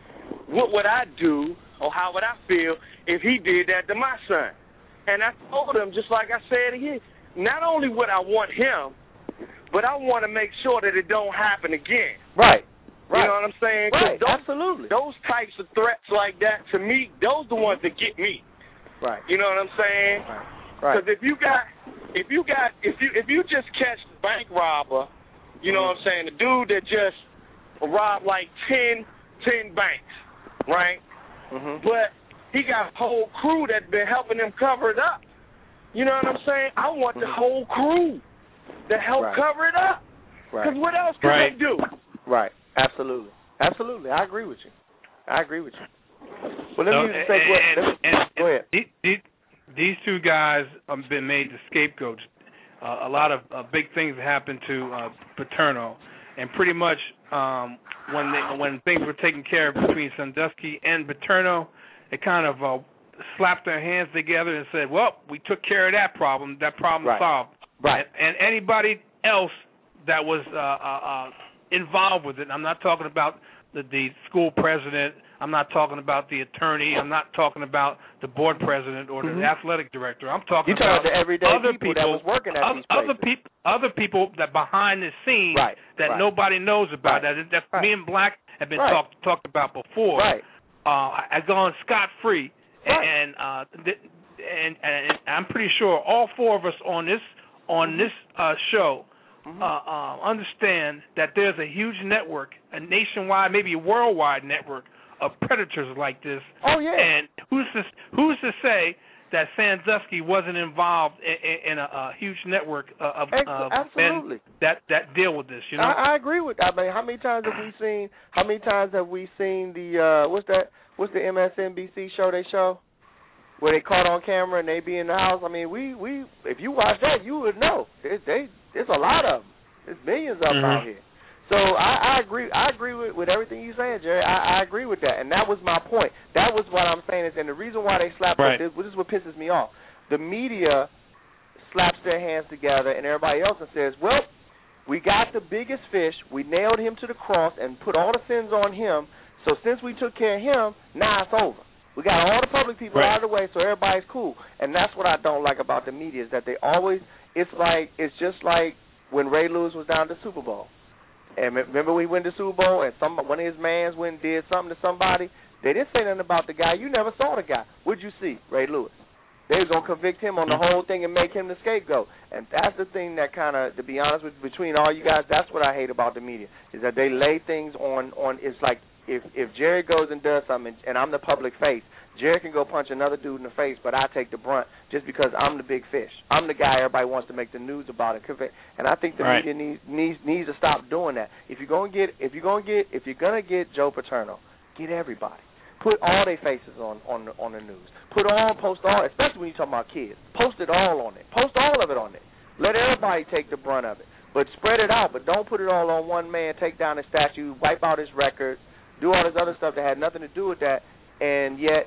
what would I do or how would I feel if he did that to my son? And I told him, just like I said again, not only would I want him, but I want to make sure that it don't happen again. Right. Right. You know what I'm saying? Right. Those, Absolutely. Those types of threats like that, to me, those the ones that get me. Right. You know what I'm saying? Right. Because right. if you got, if you got, if you if you just catch the bank robber, you know mm-hmm. what I'm saying, the dude that just robbed like ten, ten banks, right? Mm-hmm. But he got a whole crew that's been helping him cover it up. You know what I'm saying? I want mm-hmm. the whole crew to help right. cover it up. Because right. what else can right. they do? Right. Absolutely. Absolutely. I agree with you. I agree with you. Well, let so, me say what. And, me, and, go ahead. These, these two guys have been made the scapegoats. Uh, a lot of uh, big things happened to uh, Paterno, and pretty much um, when they, when things were taken care of between Sandusky and Paterno, they kind of uh, slapped their hands together and said, "Well, we took care of that problem. That problem right. solved." Right. And, and anybody else that was uh, uh, uh, involved with it, I'm not talking about the, the school president. I'm not talking about the attorney. I'm not talking about the board president or the mm-hmm. athletic director. I'm talking You're about talking to everyday other people, people that was working at other, these places. other people, other people that behind the scenes right. that right. nobody knows about. Right. That that right. me and Black have been right. talked talked about before. Right. Uh, I've gone scot free, right. and uh, th- and and I'm pretty sure all four of us on this on this uh, show. Mm-hmm. Uh, uh, understand that there's a huge network, a nationwide, maybe a worldwide network of predators like this. Oh yeah. And who's to who's to say that Sandusky wasn't involved in, in a, a huge network of, of Absolutely. men that that deal with this? You know, I, I agree with that. I mean, how many times have we seen? How many times have we seen the uh, what's that? What's the M S N B C show they show? Where they caught on camera and they be in the house. I mean, we, we if you watch that, you would know. It, they, it's a lot of them. There's millions of them mm-hmm. out here. So I, I agree. I agree with, with everything you're saying, Jerry. I, I agree with that, and that was my point. That was what I'm saying is, and the reason why they slapped right. up this, this is what pisses me off. The media slaps their hands together, and everybody else and says, "Well, we got the biggest fish. We nailed him to the cross and put all the sins on him. So since we took care of him, now it's over. We got all the public people right. out of the way, so everybody's cool." And that's what I don't like about the media is that they always. It's like it's just like when Ray Lewis was down at the Super Bowl. And remember when he went to the Super Bowl and some one of his mans went and did something to somebody? They didn't say nothing about the guy. You never saw the guy. What'd you see? Ray Lewis. They were going to convict him on the whole thing and make him the scapegoat. And that's the thing that kind of, to be honest with between all you guys, that's what I hate about the media, is that they lay things on, on it's like if, if Jerry goes and does something and I'm the public face, Jerry can go punch another dude in the face, but I take the brunt just because I'm the big fish. I'm the guy everybody wants to make the news about it. And I think the right. media needs, needs needs to stop doing that. If you're going to get if you're going to get if you're going to get Joe Paterno, get everybody. Put all their faces on on the, on the news. Put all post all, especially when you're talking about kids. Post it all on it. Post all of it on it. Let everybody take the brunt of it. But spread it out. But don't put it all on one man. Take down his statue. Wipe out his record. Do all this other stuff that had nothing to do with that. And yet,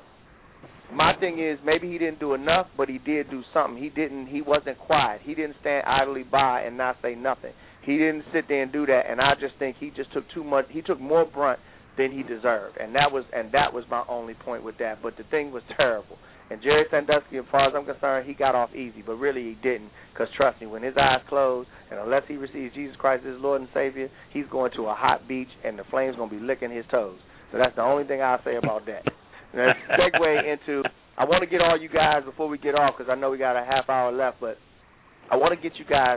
my thing is maybe he didn't do enough, but he did do something. He didn't. He wasn't quiet. He didn't stand idly by and not say nothing. He didn't sit there and do that. And I just think he just took too much. He took more brunt than he deserved, and that was and that was my only point with that. But the thing was terrible. And Jerry Sandusky, as far as I'm concerned, he got off easy, but really he didn't. Because trust me, when his eyes close, and unless he receives Jesus Christ as his Lord and Savior, he's going to a hot beach, and the flames going to be licking his toes. So that's the only thing I'll say about that. Now, let's segue into. I want to get all you guys before we get off, because I know we got a half hour left, but I want to get you guys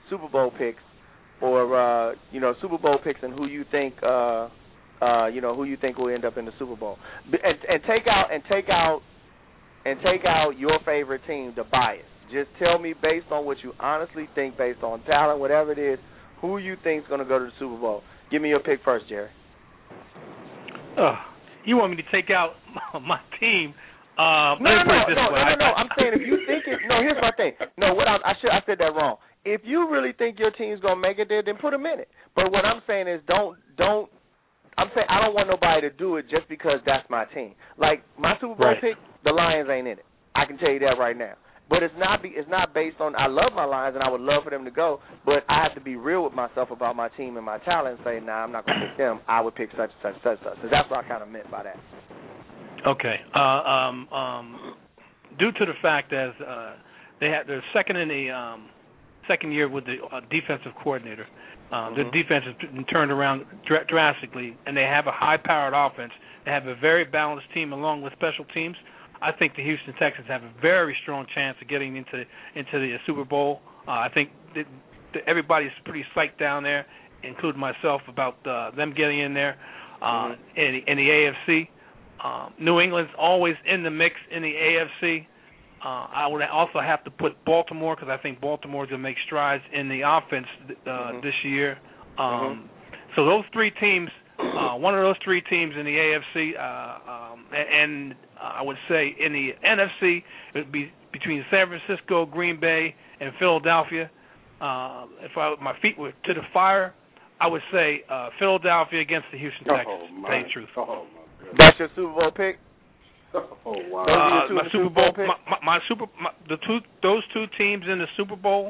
Super Bowl picks, or uh, you know, Super Bowl picks, and who you think, uh, uh, you know, who you think will end up in the Super Bowl, and, and take out and take out and take out your favorite team, the bias. Just tell me based on what you honestly think, based on talent, whatever it is, who you think is going to go to the Super Bowl. Give me your pick first, Jerry. Uh, you want me to take out my team? Uh, no, let me no, put it this no, way. no, no, no. I'm saying if you think it. No, here's my thing. No, what I, I should I said that wrong. If you really think your team's gonna make it there, then put them in it. But what I'm saying is, don't don't. I'm saying I don't want nobody to do it just because that's my team. Like my Super Bowl Right. pick, the Lions ain't in it. I can tell you that right now. But it's not be it's not based on. I love my Lions and I would love for them to go, but I have to be real with myself about my team and my talent and say, nah, I'm not gonna pick them. I would pick such such such such. So that's what I kind of meant by that. Okay. Uh, um, um, due to the fact that uh, they had they're second in the um, second year with the uh, defensive coordinator, um, mm-hmm. the defense has been turned around dr- drastically, and they have a high-powered offense. They have a very balanced team along with special teams. I think the Houston Texans have a very strong chance of getting into into the Super Bowl. Uh, I think that, that everybody's pretty psyched down there, including myself, about uh, them getting in there uh, mm-hmm. in, in the A F C. Um, New England's always in the mix in the A F C. Uh, I would also have to put Baltimore because I think Baltimore's going to make strides in the offense uh, mm-hmm. this year. Um, mm-hmm. So those three teams, uh, one of those three teams in the A F C, uh, um, and uh, I would say in the N F C, it would be between San Francisco, Green Bay, and Philadelphia. Uh, if I, my feet were to the fire, I would say uh, Philadelphia against the Houston Texans, Oh, to tell you the truth. Oh, That's your Super Bowl pick? Oh wow! Uh, two my in the Super Super Bowl Bowl, pick? my, my, my Super, my, the two, those two teams in the Super Bowl,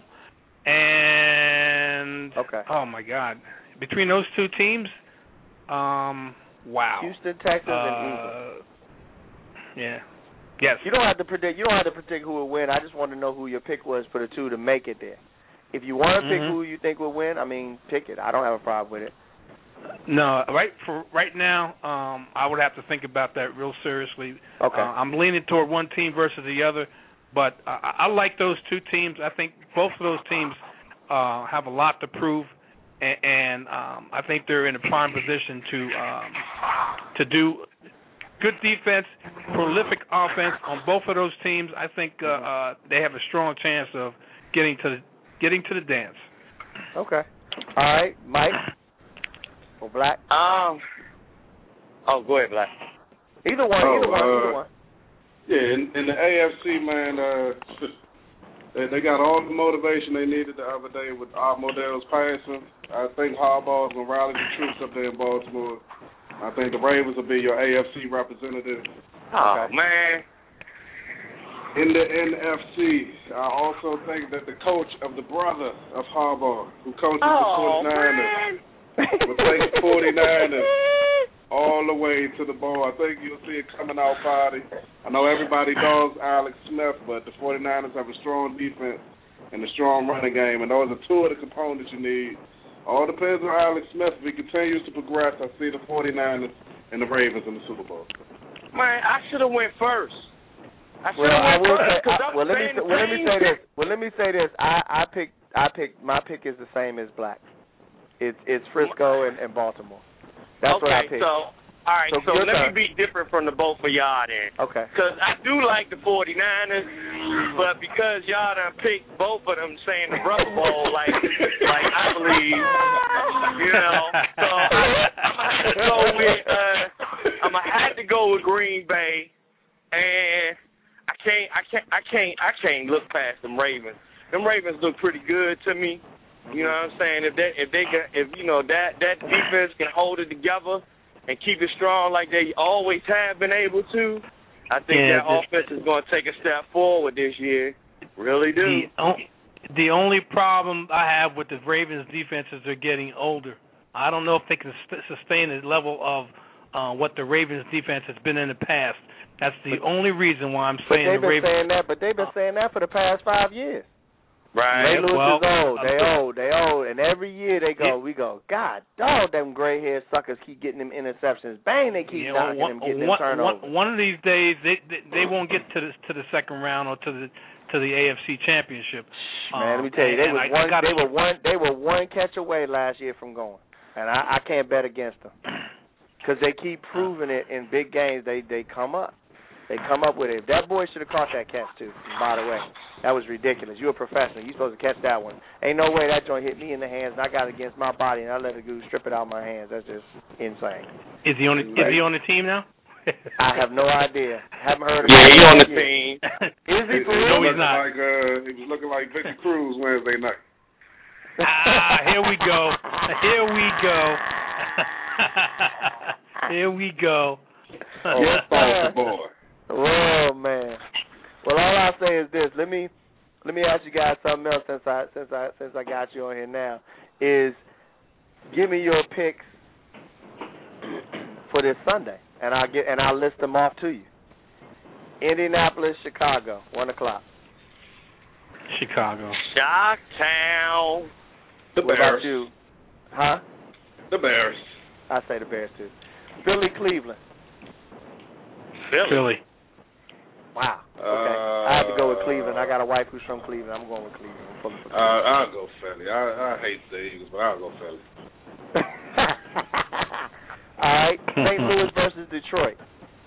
and okay. oh my God, between those two teams, um, wow. Houston, Texas, uh, and Eagles. Yeah. Yes. You don't have to predict. You don't have to predict who will win. I just want to know who your pick was for the two to make it there. If you want to mm-hmm. pick who you think will win, I mean, pick it. I don't have a problem with it. No, right for right now, um, I would have to think about that real seriously. Okay. Uh, I'm leaning toward one team versus the other, but uh, I, I like those two teams. I think both of those teams uh, have a lot to prove, and, and um, I think they're in a prime position to um, to do good defense, prolific offense on both of those teams. I think uh, uh, they have a strong chance of getting to the, getting to the dance. Okay. All right, Mike. Or Black? Um. Oh, go ahead, Black. Either one. Oh, either one. uh, either one. Yeah, in, in the A F C, man, uh, they, they got all the motivation they needed the other day with our models passing. I think Harbaugh's gonna rally the troops up there in Baltimore. I think the Ravens will be your A F C representative. Oh, okay. man. In the N F C, I also think that the coach of the brother of Harbaugh, who coaches Oh, the forty-niners, will take the forty-niners all the way to the bowl. I think you'll see a coming out party. I know everybody knows Alex Smith, but the forty-niners have a strong defense and a strong running game, and those are two of the components you need. All depends on Alex Smith. If he continues to progress, I see the forty-niners and the Ravens in the Super Bowl. Man, I should have went first. I should Well, have I went will first. say, 'cause I, I'm well, let me saying the well, let me same say this. thing. Well, let me say this. I I pick I pick my pick is the same as Black. It's it's Frisco and, and Baltimore. That's okay, what I picked. so all right, So so, your let turn. me be different from the both of y'all then. Okay. Because I do like the forty-niners, but because y'all done picked both of them saying the Brother Bowl, like, like I believe, you know, so I'm going to have to go with, uh, I'm going to have to go with Green Bay, and I can't, I can't, I can't, I can't look past them Ravens. Them Ravens look pretty good to me. You know what I'm saying? If they, if they can, if, you know, that, that defense can hold it together and keep it strong like they always have been able to, I think Yeah, that the, offense is going to take a step forward this year. Really do. The, on, the only problem I have with the Ravens' defense is they're getting older. I don't know if they can st- sustain the level of uh, what the Ravens' defense has been in the past. That's the but, only reason why I'm saying but they've the been Ravens. saying that, but they've been saying that for the past five years. Right. Ray Lewis well, is old. They uh, old. They old. And every year they go, it, we go, God, dog, them gray-haired suckers keep getting them interceptions. Bang, they keep yeah, knocking one, them, getting one, them turnovers. One, one of these days, they, they they won't get to the to the second round or to the to to the A F C Championship. Man, um, let me tell you, they and, was and one. I, I They were one. They were one catch away last year from going, and I, I can't bet against them because they keep proving it in big games. They they come up. They come up with it. That boy should have caught that catch too. By the way, that was ridiculous. You're a professional. You're supposed to catch that one. Ain't no way that joint hit me in the hands and I got it against my body and I let it go strip it out of my hands. That's just insane. Is he on? The, is he on the team now? I have no idea. Haven't heard of Yeah, him. he on the team. Is he for He real? No, he's looking not. Like, uh, he was looking like Victor Cruz Wednesday night. Ah, here we go. Here we go. Here we go. Oh, Yes, yeah. boy. Oh man. Well, all I'll say is this. Let me let me ask you guys something else since I since I since I got you on here now. Is give me your picks for this Sunday, and I'll get and I'll list them off to you. Indianapolis, Chicago, one o'clock. Chicago. Chi-town. The What Bears. about you? Huh? The Bears. I say the Bears too. Philly, Cleveland. Philly. Philly. Wow. Okay. Uh, I have to go with Cleveland. I got a wife who's from Cleveland. I'm going with Cleveland. I'm pulling for Uh, Cleveland. I'll go Philly. I, I hate the Eagles, but I'll go Philly. All right. Saint Louis versus Detroit.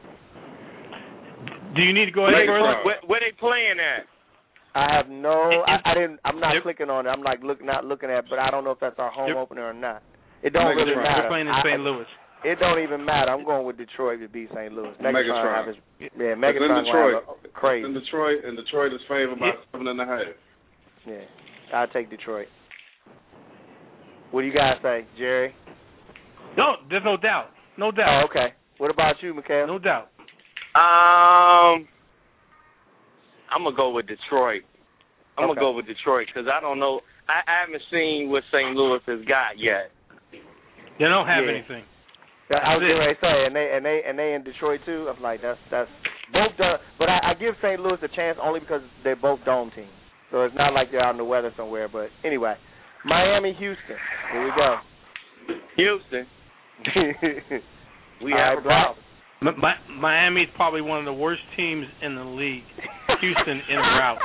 Do you need to go ahead Wait, further? Where, where they playing at? I have no. I, I didn't. I'm not Yep. clicking on it. I'm like look, not looking at, but I don't know if that's our home Yep. opener or not. It don't Megatron. really They're matter. playing in I- Saint Louis. It don't even matter. I'm going with Detroit to beat Saint Louis. Megatron, Megatron. have his, yeah, It's in Megatron Detroit. will have a- crazy. In Detroit, and Detroit is favored by Yeah. seven and a half. Yeah, I'll take Detroit. What do you guys say, Jerry? No, there's no doubt. No Oh, doubt. okay. What about you, Mikhail? No doubt. Um, I'm gonna go with Detroit. I'm Okay. gonna go with Detroit because I don't know. I, I haven't seen what Saint Louis has got yet. They don't have Yeah. anything. Yeah, I was That's it. getting ready to say, and they and they and they in Detroit too. I'm like, that's that's both done. But I, I give Saint Louis a chance only because they're both dome teams. So it's not like they're out in the weather somewhere. But anyway, Miami, Houston. Here we go. Houston, we All have right, a Black. problem. Mi- Mi- Miami's probably one of the worst teams in the league. Houston in a rout.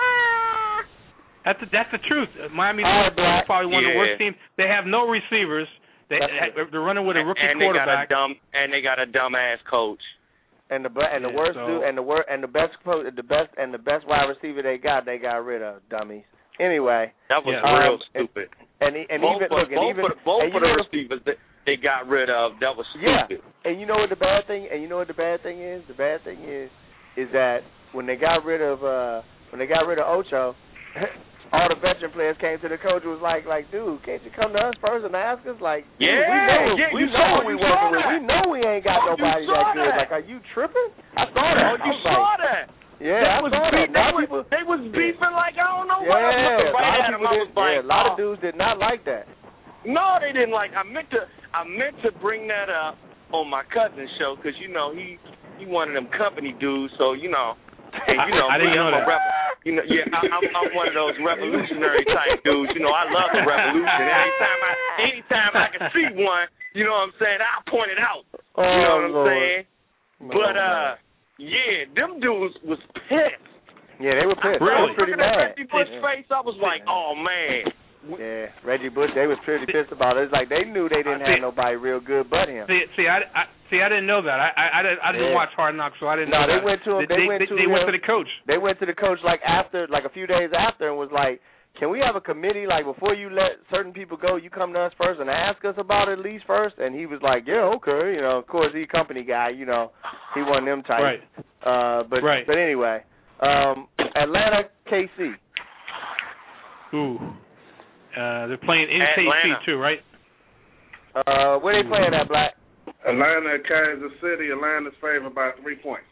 That's the, that's the truth. Miami's All right, Black. probably one of the Yeah. worst teams. They have no receivers. They That's it. they're running with a rookie and they got a quarterback. dumb and they got a dumbass coach. And the bu- and the Yeah, worst so- dude and the wor- and the best po- the best and the best wide receiver they got they got rid of dummies. Anyway, That was Yeah. real Um, stupid. and e- and both even of, look and both even of, the- both and you of the know the- receivers that they got rid of, that was Yeah, stupid. and you know what the bad thing and you know what the bad thing is? The bad thing is is that when they got rid of uh when they got rid of Ocho, all the veteran players came to the coach and was like like, dude, can't you come to us first and ask us? Like, dude, Yeah, we know yeah, we you know saw- what we you working saw with. that. We know we ain't got Oh, you nobody saw that good. that. Like, are you tripping? I saw that. Oh, I you was saw like, that? yeah, they I was saw that. beefing, A lot they, of was, people they was beefing like I don't know Yeah, what. I was a looking lot right of at him. people I did, was like, yeah, a lot oh. of dudes did not like that. No, they didn't like. I meant to. I meant to bring that up on my cousin's show because you know he he one of them company dudes. So you know, and you know, I didn't me, know I'm a that. rep, you know, yeah, I, I'm, I'm one of those revolutionary type dudes. You know, I love the revolution. Anytime I anytime I can see one, you know what I'm saying, I'll point it out. Oh, You know what I'm Lord. saying? No, But no. uh, yeah, them dudes was pissed. Yeah, they were pissed. Really? They was pretty Looking at mad. Reggie Bush's Yeah. face, I was like, oh man. Yeah, Reggie Bush, they was pretty pissed about it. It's like they knew they didn't I see- have nobody real good but him. See, see, I, I see. I didn't know that. I, I, I didn't, I didn't Yeah. watch Hard Knocks, so I didn't No, know they that. went to him- They, they went to they went him- to the coach. They went to the coach like after, like a few days after, and was like, "Can we have a committee? Like before you let certain people go, you come to us first and ask us about it at least first." And he was like, "Yeah, okay." You know, of course, he company guy. You know, he one of them types. Right. Uh, but Right. but anyway, um, Atlanta, K C. Ooh. Uh, they're playing in K C Atlanta. too, right? Uh, where they playing at, Black? Atlanta at Kansas City. Atlanta's favored by three points.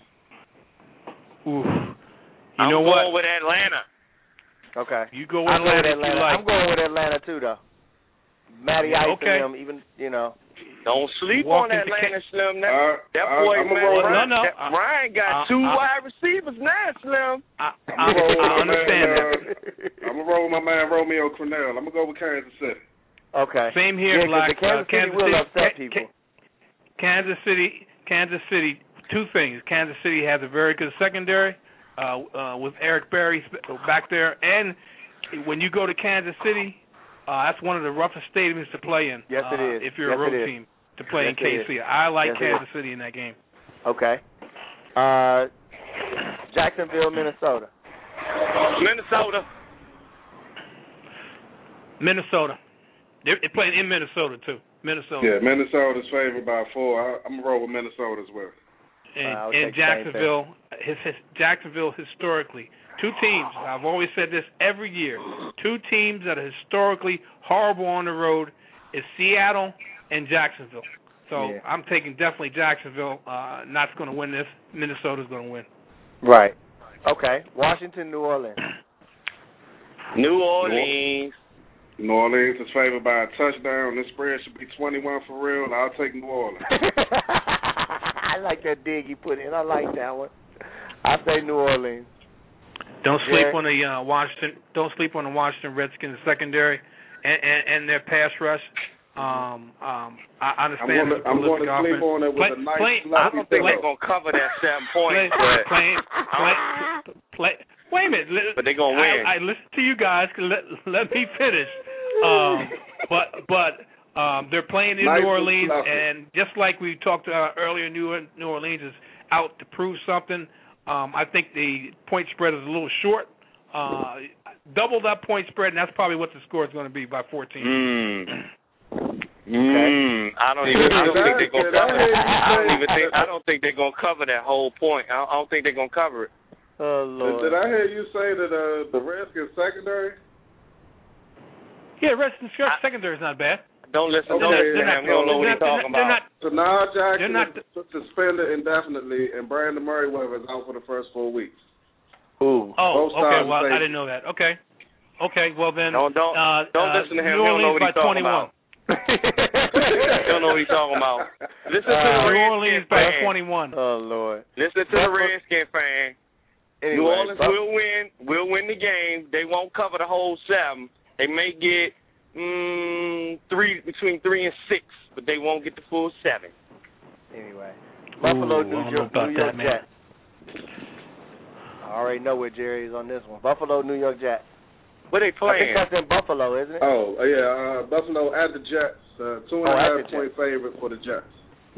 Ooh. You I'm know going what? with Atlanta. Okay. You go with I'm going with Atlanta if you Atlanta. like. I'm going with Atlanta too, though. Matty Ice Okay. and them, even you know. Don't sleep Walking on to Atlanta, Ca- Slim. That, Uh, that uh, boy, I'm a man, roll- Ryan, No, no, that, uh, Ryan got uh, two uh, wide receivers now, Slim. I, I, I'm gonna roll with I my understand man, that. uh, I'm gonna roll with my man Romeo Cornell. I'm gonna go with Kansas City. Okay. Same here, Yeah, 'cause Black. the Kansas uh, City Kansas will City, upset Ca- people. Ca- Kansas City, Kansas City. Two things. Kansas City has a very good secondary. uh, uh, with Eric Berry back there. And when you go to Kansas City, uh, that's one of the roughest stadiums to play in. Yes, it uh, is. If you're yes, a road team to play yes, in K C. I like yes, Kansas City in that game. Okay. Uh, Jacksonville, Minnesota. Minnesota. Minnesota. They're, they're playing in Minnesota, too. Minnesota. Yeah, Minnesota's favored by four. I, I'm going to roll with Minnesota as well. And, Wow, and Jacksonville, his, his, Jacksonville historically, two teams, I've always said this every year, two teams that are historically horrible on the road is Seattle and Jacksonville. So yeah. I'm taking definitely Jacksonville. Uh, not going to win this. Minnesota's going to win. Right. Okay. Washington, New Orleans. New Orleans. New Orleans is favored by a touchdown. This spread should be twenty-one for real. I'll take New Orleans. I like that dig he put in. I like that one. I say New Orleans. Don't sleep yeah. on the uh, Washington. Don't sleep on the Washington Redskins secondary and, and, and their pass rush. Um, um, I understand. I'm going to sleep on it with play, a nice play, I don't think they're going to cover that seven points. Play, but play, play, play. Wait a minute. But they're going to win. I, I listen to you guys. Let, let me finish. Um, but but um, they're playing in nice New Orleans, and, and just like we talked uh, earlier, New New Orleans is out to prove something. Um, I think the point spread is a little short. Uh, double that point spread, and that's probably what the score is going to be by fourteen. Mm. Mm. I don't even. I don't think they're going to cover. I don't even think. I don't think they're going to cover that whole point. I don't, I don't think they're going to cover it. Oh Lord! Did, did I hear you say that uh, the Redskins secondary? Yeah, Redskins secondary is not bad. Don't listen Okay, to they're him. You don't know what he's talking they're about. Not, Sanaa Jackson not, is suspended indefinitely, and Brandon Merriweather is out for the first four weeks. Ooh. Oh, Both okay. sides Well, say- I didn't know that. Okay. Okay. Well then. Don't don't uh, don't uh, listen to him. New He don't know Orleans what he's by talking twenty-one. about. He don't know what he's talking about. Listen to the New Redskins Orleans by fan. twenty-one. Oh Lord! Listen to the Redskins fan. Anyway, New Orleans Buff- will win. Will win the game. They won't cover the whole seven. They may get mm, three between three and six, but they won't get the full seven. Anyway, Buffalo, Ooh, New I don't know York, about New York that, man. Jets. I already know where Jerry is on this one. Buffalo, New York Jets. Where they I think playing? that's in Buffalo, isn't it? Oh, uh, yeah, uh, Buffalo at the Jets. Uh, two and Oh, a at half the point Jets. favorite for the Jets.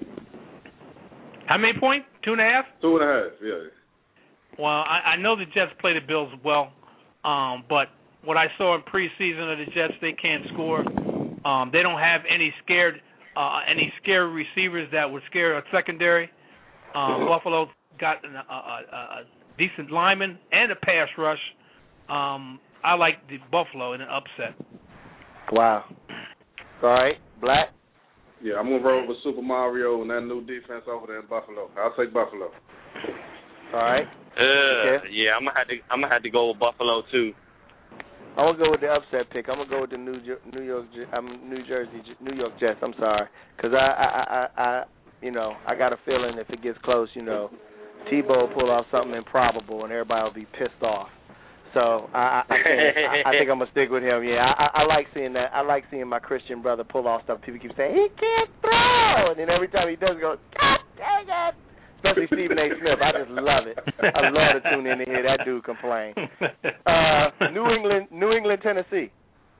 How many points? Two and a half. Two and a half, yeah. Well, I, I know the Jets play the Bills well, um, but what I saw in preseason of the Jets, they can't score. Um, they don't have any scared, uh, any scared receivers that would scare a secondary. Um, Buffalo got an, a, a, a decent lineman and a pass rush. Um, I like the Buffalo in an upset. Wow. All right, Black. Yeah, I'm going to roll with Super Mario and that new defense over there in Buffalo. I'll take Buffalo. All right. Uh, Okay. yeah, I'm gonna have to. I'm gonna have to go with Buffalo too. I'm gonna go with the upset pick. I'm gonna go with the New Jer- New York, um, New Jersey, New York Jets. I'm sorry, because I, I, I, I, you know, I got a feeling if it gets close, you know, Tebow will pull off something improbable and everybody will be pissed off. So I, I, I, can't, I, I think I'm gonna stick with him. Yeah, I, I, I like seeing that. I like seeing my Christian brother pull off stuff. People keep saying he can't throw, and then every time he does, he goes, God dang it. Especially Stephen A. Smith. I just love it. I love to tune in to hear that dude complain. Uh, New England, New England, Tennessee.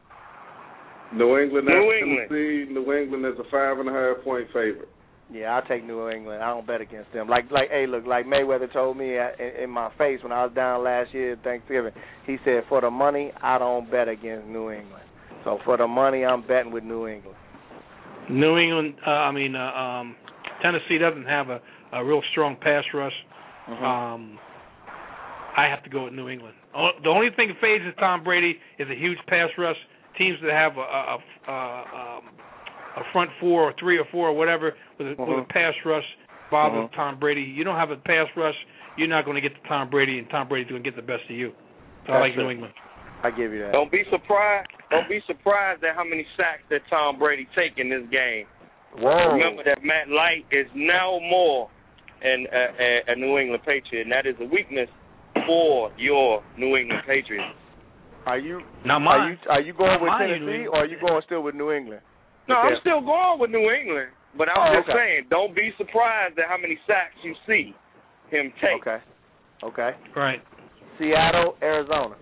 New England at New England. Tennessee. New England is a five and a half point favorite. Yeah, I'll take New England. I don't bet against them. Like, like, hey, look, like Mayweather told me in, in my face when I was down last year at Thanksgiving. He said, for the money, I don't bet against New England. So for the money, I'm betting with New England. New England, uh, I mean, uh, um, Tennessee doesn't have a, a real strong pass rush. Mm-hmm. Um, I have to go with New England. The only thing that phases Tom Brady is a huge pass rush. Teams that have a, a, a, um, a front four or three or four or whatever with a, mm-hmm. with a pass rush bothers mm-hmm. Tom Brady. You don't have a pass rush, you're not going to get to Tom Brady, and Tom Brady's going to get the best of you. So I like New England. I give you that. Don't be surprised. Don't be surprised at how many sacks that Tom Brady take in this game. Whoa. Remember that Matt Light is now more an, a, a, a New England Patriot, and that is a weakness for your New England Patriots. Are you Not are mine. you are you going Not with mine, Tennessee New or are you going still with New England? No, Okay. I'm still going with New England, but I'm Oh, just okay. saying, don't be surprised at how many sacks you see him take. Okay. Okay. Right. Seattle, Arizona.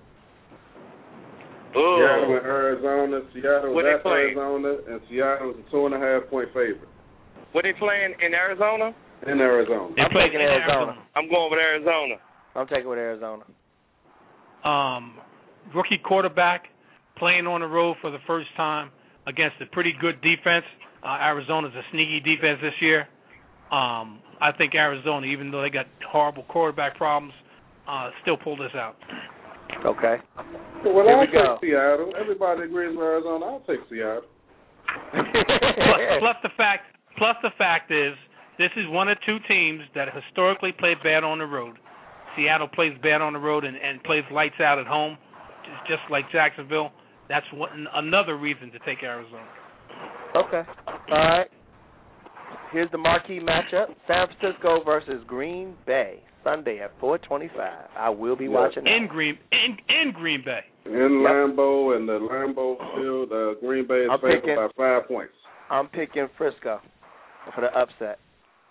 Oh. Seattle and Arizona. Seattle What is they at playing? Arizona, and Seattle is a two and a half point favorite What they playing in Arizona? in Arizona. They I'm play taking in Arizona. I'm going with Arizona. I'm taking with Arizona. Um, rookie quarterback playing on the road for the first time against a pretty good defense. Uh, Arizona's a sneaky defense this year. Um, I think Arizona, even though they got horrible quarterback problems, uh, still pull this out. Okay. Well, Here I'll we take go. Seattle. Everybody agrees with Arizona. I'll take Seattle. plus, plus the fact, plus the fact is, this is one of two teams that historically played bad on the road. Seattle plays bad on the road and, and plays lights out at home, just like Jacksonville. That's one, another reason to take Arizona. Okay. All right. Here's the marquee matchup: San Francisco versus Green Bay, Sunday at four twenty-five. I will be Yes. watching that. In Green, in, in Green Bay. In Yep. Lambeau and the Lambeau Field, uh, Green Bay is I'm favored picking- by five points. I'm picking Frisco for the upset.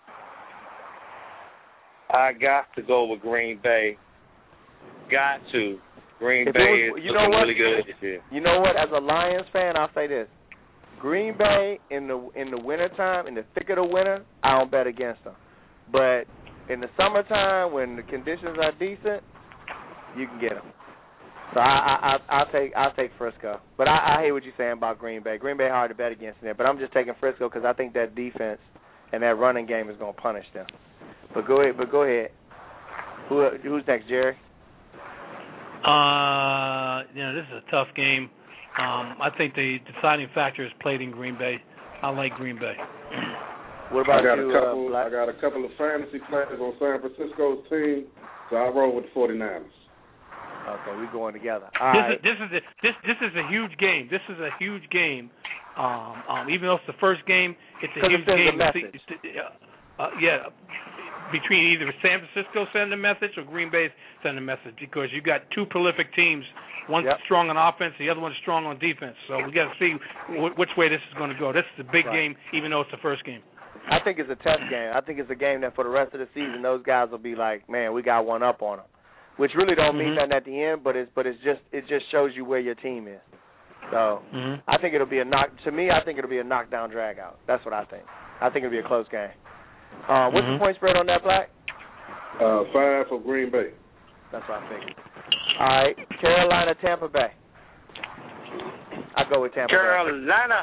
I got to go with Green Bay. Got to. Green If it Bay was- is you know looking what? really good this year. You know what? As a Lions fan, I'll say this: Green Bay in the in the wintertime, in the thick of the winter, I don't bet against them. But in the summertime, when the conditions are decent, you can get them. So I I I I'll take I'll take Frisco. But I, I hear what you're saying about Green Bay. Green Bay hard to bet against them, but I'm just taking Frisco because I think that defense and that running game is going to punish them. But go ahead. But go ahead. Who who's next, Jerry? Uh, you know, this is a tough game. Um, I think the deciding factor is played in Green Bay. I like Green Bay. What about I got you, a couple. uh, Black? I got a couple of fantasy players on San Francisco's team, so I roll with the forty-niners. Okay, we going together. All This right. is this is a, this this is a huge game. This is a huge game. Um, um, even though it's the first game, it's a 'Cause it huge sends a game. message. It's, it's, uh, uh, yeah, between either San Francisco sending a message or Green Bay sending a message, because you got two prolific teams. One's Yep. strong on offense, the other one's strong on defense. So we got to see w- which way this is going to go. This is a big Right. game, even though it's the first game. I think it's a test game. I think it's a game that for the rest of the season, those guys will be like, man, we got one up on them, which really don't mean Mhm. nothing at the end, but it's but it's just it just shows you where your team is. So Mm-hmm. I think it'll be a knock. To me, I think it'll be a knockdown drag out. That's what I think. I think it'll be a close game. Uh, what's Mhm. the point spread on that, Black? Uh, five for Green Bay. That's what I figured. All right, Carolina, Tampa Bay. I go with Tampa Bay. Carolina.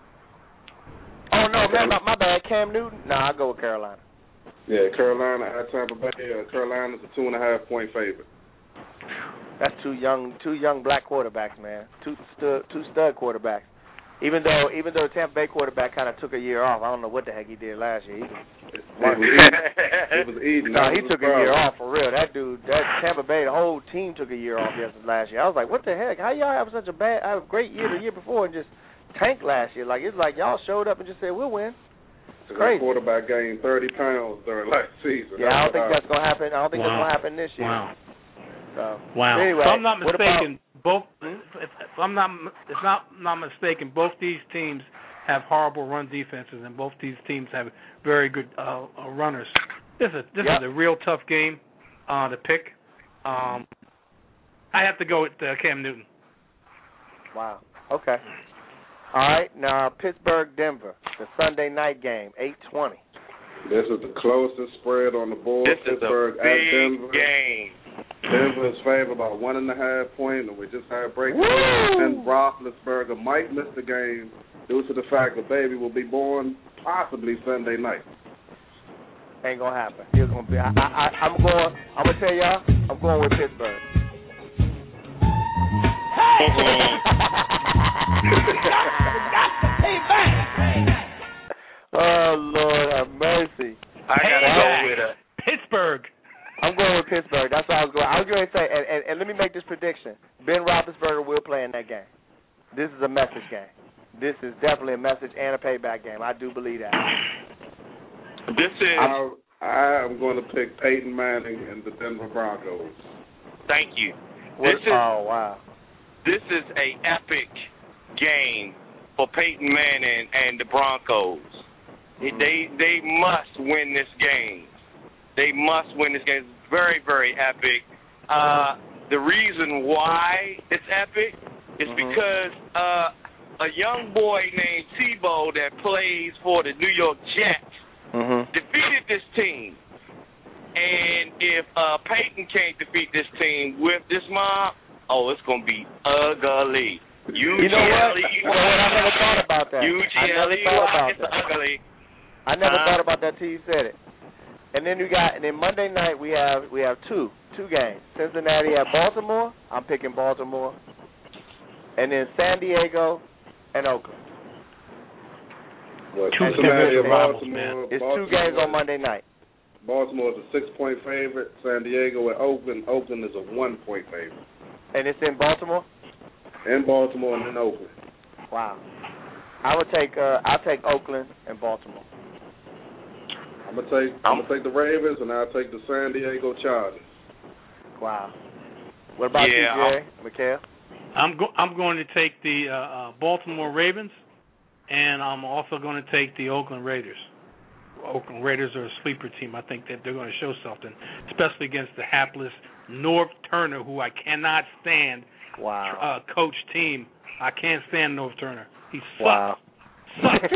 Oh no, man, my, my bad. Cam Newton. No, I go with Carolina. Yeah, Carolina at Tampa Bay. Uh, Carolina's a two and a half point favorite. That's two young, two young black quarterbacks, man. Two stud, two stud quarterbacks. Even though, even though the Tampa Bay quarterback kind of took a year off, I don't know what the heck he did last year. He was, It was eating. It was eating. no, That he was took the a year problem. off for real. That dude, that Tampa Bay, the whole team took a year off yes last year. I was like, what the heck? How y'all have such a bad, have a great year the year before and just tank last year? Like it's like y'all showed up and just said we'll win. That crazy. quarterback gained thirty pounds during last season. Yeah, I don't That's think what that's gonna happen. I don't think that's Wow. gonna happen this year. Wow. So, Wow. Anyway, if I'm not what about- mistaken, both if, if I'm not if not not mistaken, both these teams have horrible run defenses, and both these teams have very good uh, uh, runners. This is this Yep. is a real tough game uh, to pick. Um, I have to go with uh, Cam Newton. Wow. Okay. All right. Now Pittsburgh, Denver, the Sunday night game, eight twenty. This is the closest spread on the board. This is a Pittsburgh at big Denver. game. Denver is favored by one and a half point, and we just had breaking Woo! news. And Roethlisberger might miss the game due to the fact the baby will be born possibly Sunday night. Ain't gonna happen. It's gonna be. I, I, I, I'm going. I'm gonna tell y'all. I'm going with Pittsburgh. Oh Lord have mercy. I gotta Hey, go Jack. with a. Pittsburgh. I'm going with Pittsburgh. That's what I was going. I was going to say, and, and, and let me make this prediction: Ben Roethlisberger will play in that game. This is a message game. This is definitely a message and a payback game. I do believe that. This is. I, I am going to pick Peyton Manning and the Denver Broncos. Thank you. What, This is oh wow. this is a epic game for Peyton Manning and the Broncos. Mm-hmm. They they must win this game. They must win this game. very, very epic. Uh, the reason why it's epic is Mhm. because uh, a young boy named Tebow that plays for the New York Jets Mhm. defeated this team. And if uh, Peyton can't defeat this team with this mob, oh, it's going to be ugly. You know what? You know what? I never thought about that. I never thought about it's that. ugly. I never Uh, thought about that till you said it. And then you got, and then Monday night we have we have two two games. Cincinnati at Baltimore. I'm picking Baltimore. And then San Diego and Oakland. Well, Two Cincinnati division and rivals, Baltimore. man. It's Baltimore, two games on Monday night. Baltimore is a six-point favorite. San Diego and Oakland. Oakland is a one-point favorite. And it's in Baltimore? In Baltimore and in Oakland. Wow. I would take uh I'll take Oakland and Baltimore. I'm gonna take I'm gonna take the Ravens and I'll take the San Diego Chargers. Wow. What about Yeah, you, Jerry? Mikhail? I'm go- I'm going to take the uh, uh, Baltimore Ravens, and I'm also going to take the Oakland Raiders. Oakland Raiders are a sleeper team. I think that they're going to show something, especially against the hapless Norv Turner, who I cannot stand. Wow. Uh, coach team. I can't stand Norv Turner. He sucks. Wow. Sucks.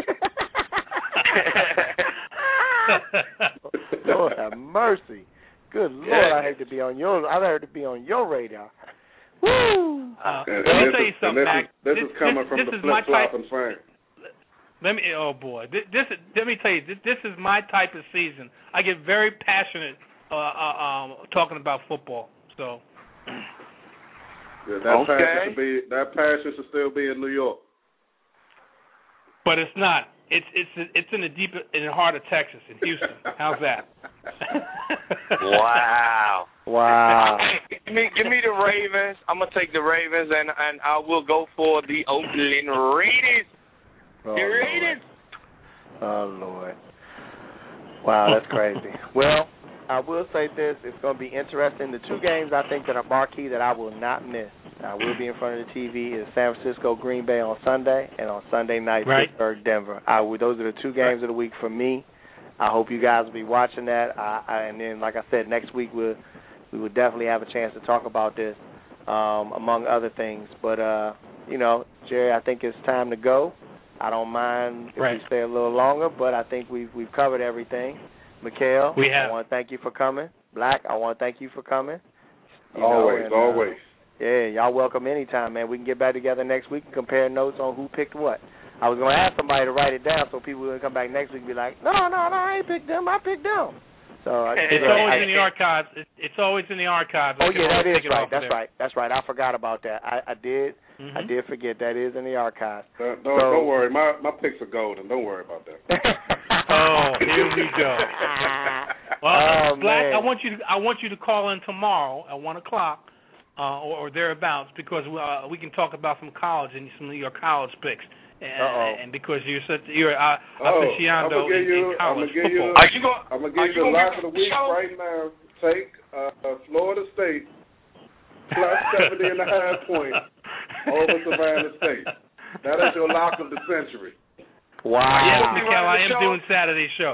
Lord have mercy. Good Lord, Yeah. I hate to be on your I heard to be on your radar. Woo! Uh, And, let me and tell you this, is, something, and this, Mac. is, this, This- is coming this- from this the is my type- flip-flopping fan. Let me. Oh boy, this, this. is- Let me tell you, this, this is my type of season. I get very passionate uh, uh, um, talking about football. So. Yeah, that Okay. passion should be that passion should still be in New York. But it's not. It's it's it's in the deep in the heart of Texas, in Houston. How's that? Wow. Wow. give me give me the Ravens. I'm gonna take the Ravens, and and I will go for the Oakland Raiders. Oh, The Raiders. Oh Lord. Wow, that's crazy. Well, I will say this, it's going to be interesting. The two games I think that are marquee that I will not miss, I will be in front of the T V, is San Francisco, Green Bay on Sunday, and on Sunday night, Right. Pittsburgh, Denver. I will, those are the two games of the week for me. I hope you guys will be watching that. I, I, and then, like I said, next week we'll, we will definitely have a chance to talk about this, um, among other things. But, uh, you know, Jerry, I think it's time to go. I don't mind if Right. we stay a little longer, but I think we've, we've covered everything. Mikhail, We have. I want to thank you for coming. Black, I want to thank you for coming. You always, know, and, uh, always. Yeah, y'all welcome anytime, man. We can get back together next week and compare notes on who picked what. I was going to ask somebody to write it down so people would come back next week and be like, no, no, no, I ain't picked them. I picked them. So I, It's I, always I, in the archives. It's, it's always in the archives. I Oh, can yeah, that always is take it right. off of That's there. right. That's right. I forgot about that. I, I did. Mhm. I did forget. That is in the archives. Don't, don't, So- don't worry, my my picks are golden. Don't worry about that. Oh, here we go. Well, Oh, Black, man. I want you to I want you to call in tomorrow at one o'clock, uh, or, or thereabouts, because uh, we can talk about some college and some of your college picks, and, Uh-oh. and because you're such you're uh, Oh, aficionado I'ma give in, you- in college I'ma give you- football. Are you going? I'm gonna Are give you you the gonna lock be of the on the week show? right now. Take uh, Florida State plus seventy and a half points over Savannah State. That is your lock of the century. Wow. Yes, you Mikhail, I running the am show? doing Saturday show.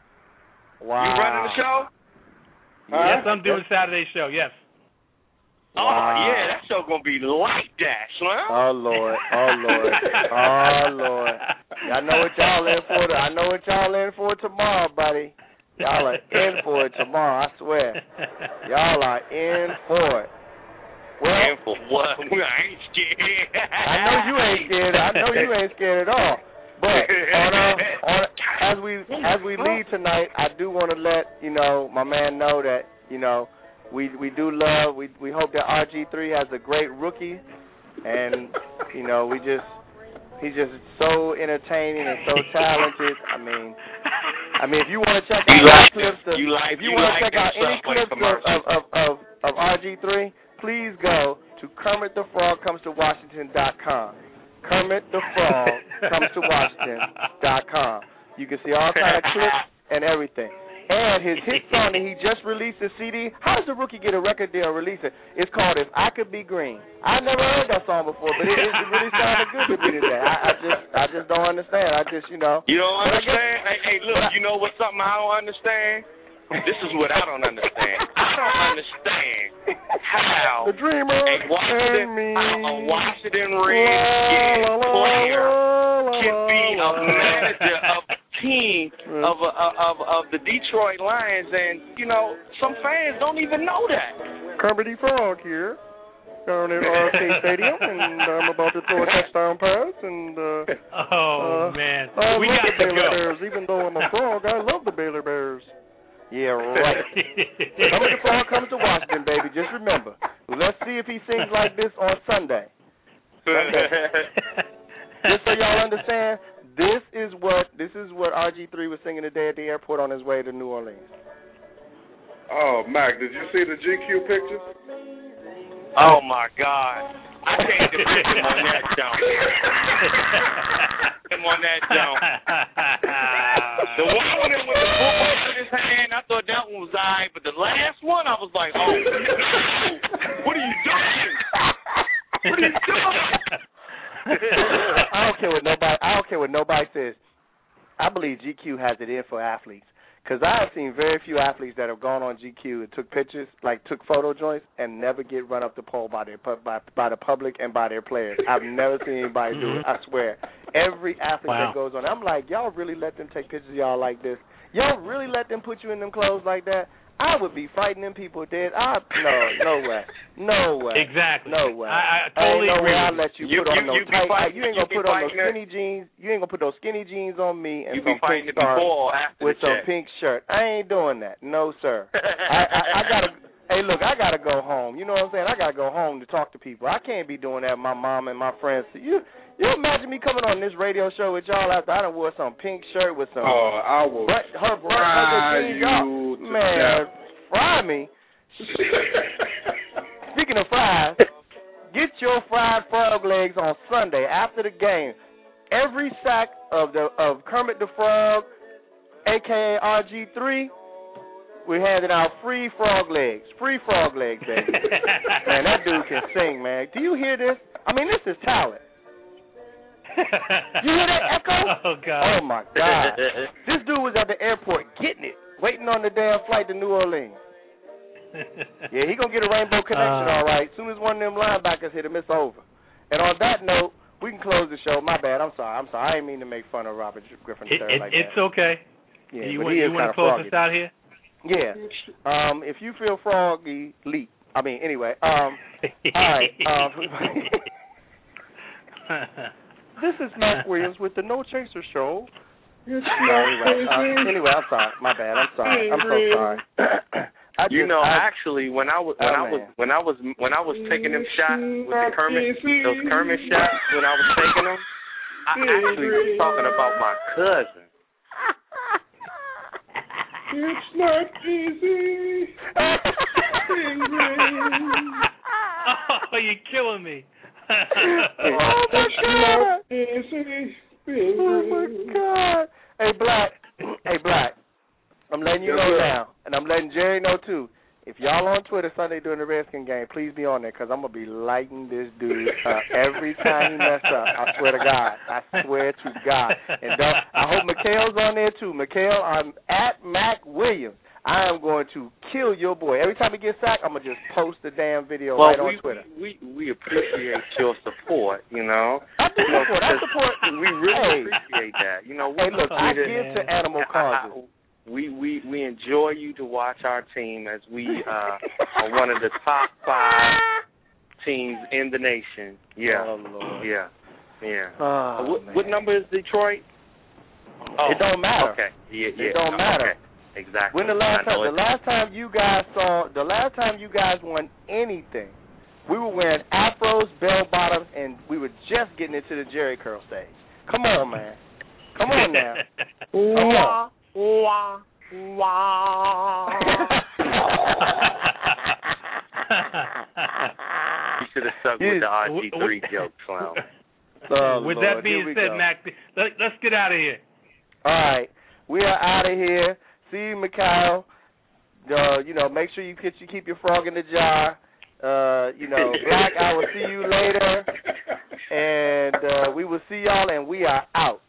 Wow. You running the show? Huh? Yes, I'm doing Saturday show. Yes. Wow. Oh yeah, that show gonna be like that, son. Oh Lord, oh Lord, oh Lord! I know what y'all in for. I know what y'all in for tomorrow, buddy. Y'all are in for it tomorrow. I swear, y'all are in for it. Well, And for what? I ain't scared. I know you ain't scared. I know you ain't scared at all. But on, uh, on as we as we leave tonight, I do want to let you know my man know that you know we we do love we we hope that R G three has a great rookie, and you know we just he's just so entertaining and so talented. I mean. I mean, if you want to check out You any like clips, them. of, You like- if you, you want like to check out them any Subway clips of, commercials. of, of, of R G three, please go to Kermit the Frog Comes to Washington dot com. Kermit the Frog Comes to Washington dot com. You can see all kind of clips and everything. And his hit song that he just released, the C D. How does a rookie get a record deal and release it? It's called "If I Could Be Green." I never heard that song before, but it, it really sounded good to me today. I, I just, I just don't understand. I just, you know. You don't But I guess- understand? Hey, hey, look, but I- you know what something I don't understand? this is what I don't understand. I don't understand how the dreamer a Washington, and me. a Washington Redskins player can be a manager of a team of, a, of of the Detroit Lions, and you know some fans don't even know that. Kermit the Frog here. Down at R K Stadium, and I'm about to throw a touchdown pass. And uh, oh uh, man, I we love got the to Baylor go. Bears. Even though I'm a frog, I love the Baylor Bears. Yeah, right. Kermit the Frog comes to Washington, baby. Just remember. Let's see if he sings like this on Sunday. Sunday. Just so y'all understand, this is what this is what R G three was singing today at the airport on his way to New Orleans. Oh, Mac, did you see the G Q pictures? Oh my God! I can't defend him on that jump. him on that jump. The one with him with the football in his hand, I thought that one was alright, but the last one, I was like, oh, no. What are you doing? What are you doing? I don't care what nobody. I don't care what nobody says. I believe G Q has it in for athletes. Because I have seen very few athletes that have gone on G Q and took pictures, like took photo joints, and never get run up the pole by their by, by the public and by their players. I've never seen anybody mm-hmm. do it. I swear. Every athlete wow. that goes on, I'm like, y'all really let them take pictures of y'all like this? Y'all really let them put you in them clothes like that? I would be fighting them people dead. I no, no way, no way, exactly, no way. I, I totally ain't no agree. way I'll let you, you put you, on you those tight. fighting, you ain't gonna you put on those her. skinny jeans. You ain't gonna put those skinny jeans on me and you some be fighting pink it stars before or after with the some check. pink shirt. I ain't doing that. No, sir. I, I, I gotta. Hey, look, I gotta go home. You know what I'm saying? I gotta go home to talk to people. I can't be doing that with my mom and my friends. You, you imagine me coming on this radio show with y'all after I done wore some pink shirt with some. Oh, I will But her, her, fry her jeans you off. to Man, death. fry me. Speaking of fries, get your fried frog legs on Sunday after the game. Every sack of the of Kermit the Frog, aka R G three, we're handing out free frog legs. Free frog legs, baby. Man, that dude can sing, man. Do you hear this? I mean, this is talent. You hear that echo? Oh, God. Oh, my God. This dude was at the airport getting it, waiting on the damn flight to New Orleans. Yeah, he going to get a rainbow connection, uh, all right. As soon as one of them linebackers hit him, it's over. And on that note, we can close the show. My bad. I'm sorry. I'm sorry. I didn't mean to make fun of Robert Griffin the third it, it, like it's that. It's okay. Yeah, you but want, he is you want to kinda close froggy. this out here? Yeah. Um, if you feel froggy, leap. I mean, anyway. Um, all right. Um, this is Mac Williams with the No Chaser Show. No, anyway, uh, anyway, I'm sorry. My bad. I'm sorry. I'm so sorry. I just, you know, I, actually, when I was when oh, I was man. when I was when I was taking them shots with the Kermit, those Kermit shots, when I was taking them, I actually was talking about my cousin. It's not easy. Oh, you're killing me. Oh, my God. Oh, my God. Hey, Black. Hey, Black. I'm letting you Yes, know sir. now, and I'm letting Jerry know, too. If y'all on Twitter Sunday during the Redskin game, please be on there, because I'm going to be lighting this dude up every time he mess up. I swear to God. I swear to God. And don't, I hope Mikhail's on there, too. Mikhail, I'm at Mac Williams. I am going to kill your boy. Every time he gets sacked, I'm going to just post the damn video well, right we, on Twitter. We, we we appreciate your support, you know. I do you know, support. I support. We really hey. appreciate that. You know, we Hey, look, I tweeted, give to animal causes. We, we we enjoy you to watch our team as we uh, are one of the top five teams in the nation. Yeah, oh, Lord. yeah, yeah. Oh, uh, what, man. what number is Detroit? Oh, it don't matter. Okay, yeah, yeah. It don't no, matter. Okay. Exactly. When the last I know time, the it. last time you guys saw, the last time you guys won anything, we were wearing afros, bell bottoms, and we were just getting into the Jerry curl stage. Come on, man. Come on now. Come on. Wah, wah. You should have stuck with the R G three joke, clown. Oh, with Lord. that being said, go. Mac, let, let's get out of here. All right. We are out of here. See you, Mikhail. Uh, you know, make sure you keep, you keep your frog in the jar. Uh, you know, Black, I will see you later. And uh, we will see y'all, and we are out.